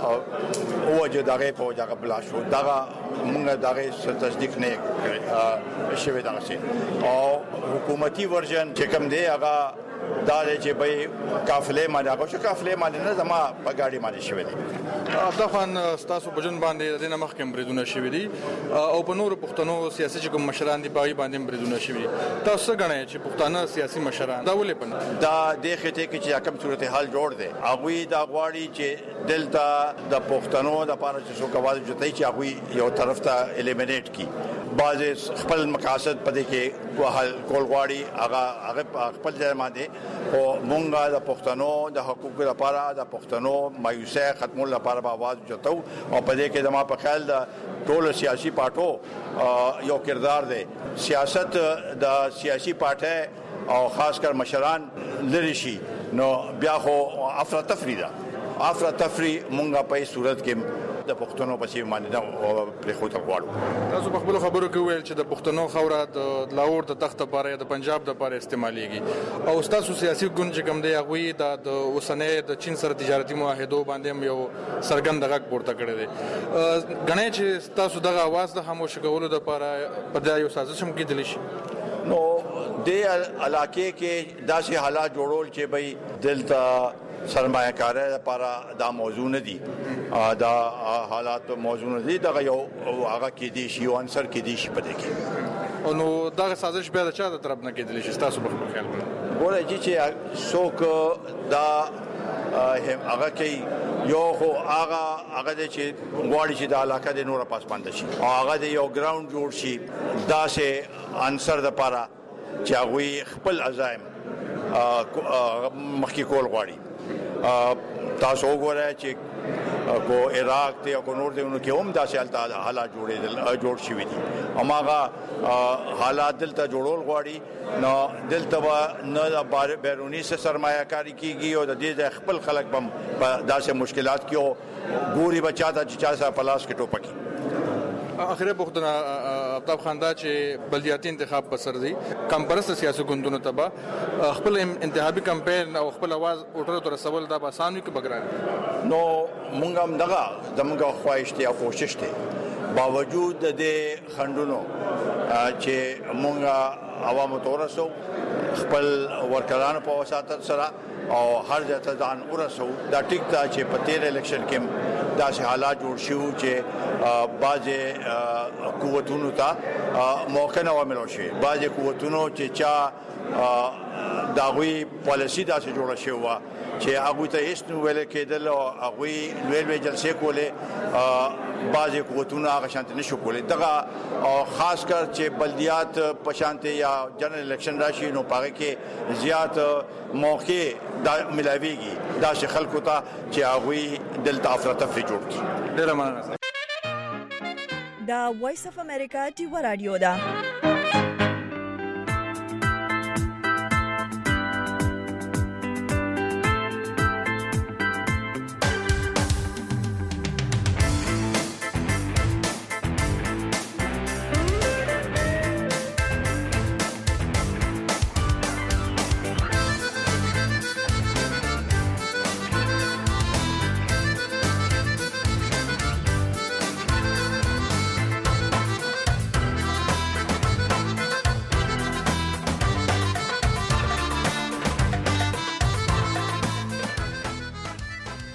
Speaker 8: وجه دغه په وجه هغه بلا شو. دغه موږ دغه تصدیق نه کړی شوی دغسې. او حکومتي ورژن چې کوم دی هغه دا دی چې به قافلې باندې هغه شو، قافلې باندې نه زما په ګاډي باندې شوی دی.
Speaker 3: عبدالخان ستاسو په ژوند باندې د دې نه مخکې هم بریدونه شوي دي او په نورو پښتنو سیاسي چې کوم مشران دي په هغې باندې هم بریدونه شوي دي. تاسو څه ګڼئ چې پښتانه سیاسي مشران دا ولې په
Speaker 8: دا دې خطې کې چې کوم صورتحال جوړ دی هغوی دا غواړي چې دلته د پښتنو دپاره چې څوک اواز اوچتوي چې هغوی یو طرف ته الیمینیټ کړي. بعضې خپل مقاصد په دې کې کول غواړي، هغه هغه خپل ځای باندې. خو مونږ د پښتنو د حقوقو لپاره د پښتنو مایوسۍ ختمولو لپاره به اواز اوچتو او په دې کې زما په خیال د ټولو سیاسي پارټو یو کردار دی. سیاست د سیاسي پارټۍ او خاص کر مشران لري شي نو بیا خو افراتفری ده. افراتفری مونږ په صورت کې د پښتنو په سیمه باندې نه پرېښودل غواړو.
Speaker 3: تاسو په خپلو خبرو کې وویل چې د پښتنو خاوره د لاهور د تخت لپاره یا د پنجاب لپاره استعمالیږي او ستاسو سیاسي ګوند چې کوم دی هغوی د اوسنۍ د چین سره تجارتي معاهدو باندې هم یو څرګند غږ پورته کړی دی. ګڼئ چې ستاسو دغه اواز د خاموشه کولو دپاره په دا یو سازش هم کېدلی شي؟
Speaker 8: نو دې علاقې کې داسې حالات جوړول چې بھئی دلته سرمایه کاری لپاره دا موضوع نه دي، دا حالات موضوع نه دي، دغه یو هغه کېدی شي یو عنصر کېدی شي په دې کې.
Speaker 3: نو دغه سازش بیا د چا د طرف نه کېدلی شي ستاسو په خپل خیال باندې؟
Speaker 8: ګوره جی چې څوک دا هغه کوي یو خو هغه هغه دی چې غواړي چې د علاقه د نوره پاسپانده شي او هغه د یو ګراوند جوړ شي داسې عنصر دپاره چې هغوی خپل عزایم مخکې کول غواړي. تاسو وګورئ چې کو عراق ته او کو نور دیونو کې هم داسې حالات جوړېدل جوړ شوي دي. هماغه حالات دلته جوړول غواړي نو دلته به نه د بیروني سرمایه کاري کېږي او د دې ځای خپل خلک به په داسې مشکلات کې او ګوري به چا ته چې چا سره په لاس کې ټوپکي.
Speaker 3: اخري پوښتنه آفتاب خان دا چې بلدیاتي انتخاب په سر دی، کم پرسته سیاسي ګوندونو ته به خپل انتخابي کمپین او خپل اواز ووټرو ته رسول دا به اسان وي که به ګران؟
Speaker 8: نو مونږ هم دغه زموږ خواهش دی او کوشش دی باوجود د دې خنډونو چې مونږ عوامو ته ورسو خپل ورکرانو په وساتت سره او هر ځای ته ځان ورسو. دا ټیک ده چې په تیر الیکشن کې داسې حالات جوړ شوي چې بعضې قوتونو ته موقع نه وملو شي، بعضې قوتونو چې چا دا غوي پالیسی داسې جوړه شوی و چې هغه ته هیڅ نو ویل کېدل او هغه لوی لوی جلسې کولې بعضې قوتونه هغه شانتي نشو کولی دغه خاص کر چې بلدیات په شانتي یا جنرال الیکشن راشي نو په هغې کې زیات موقع دا ملاویږي داسې خلکو ته چې هغوی دلته افراتفري جوړ کړي.
Speaker 1: دا وایس اف امریکا ټي وی رادیو ده.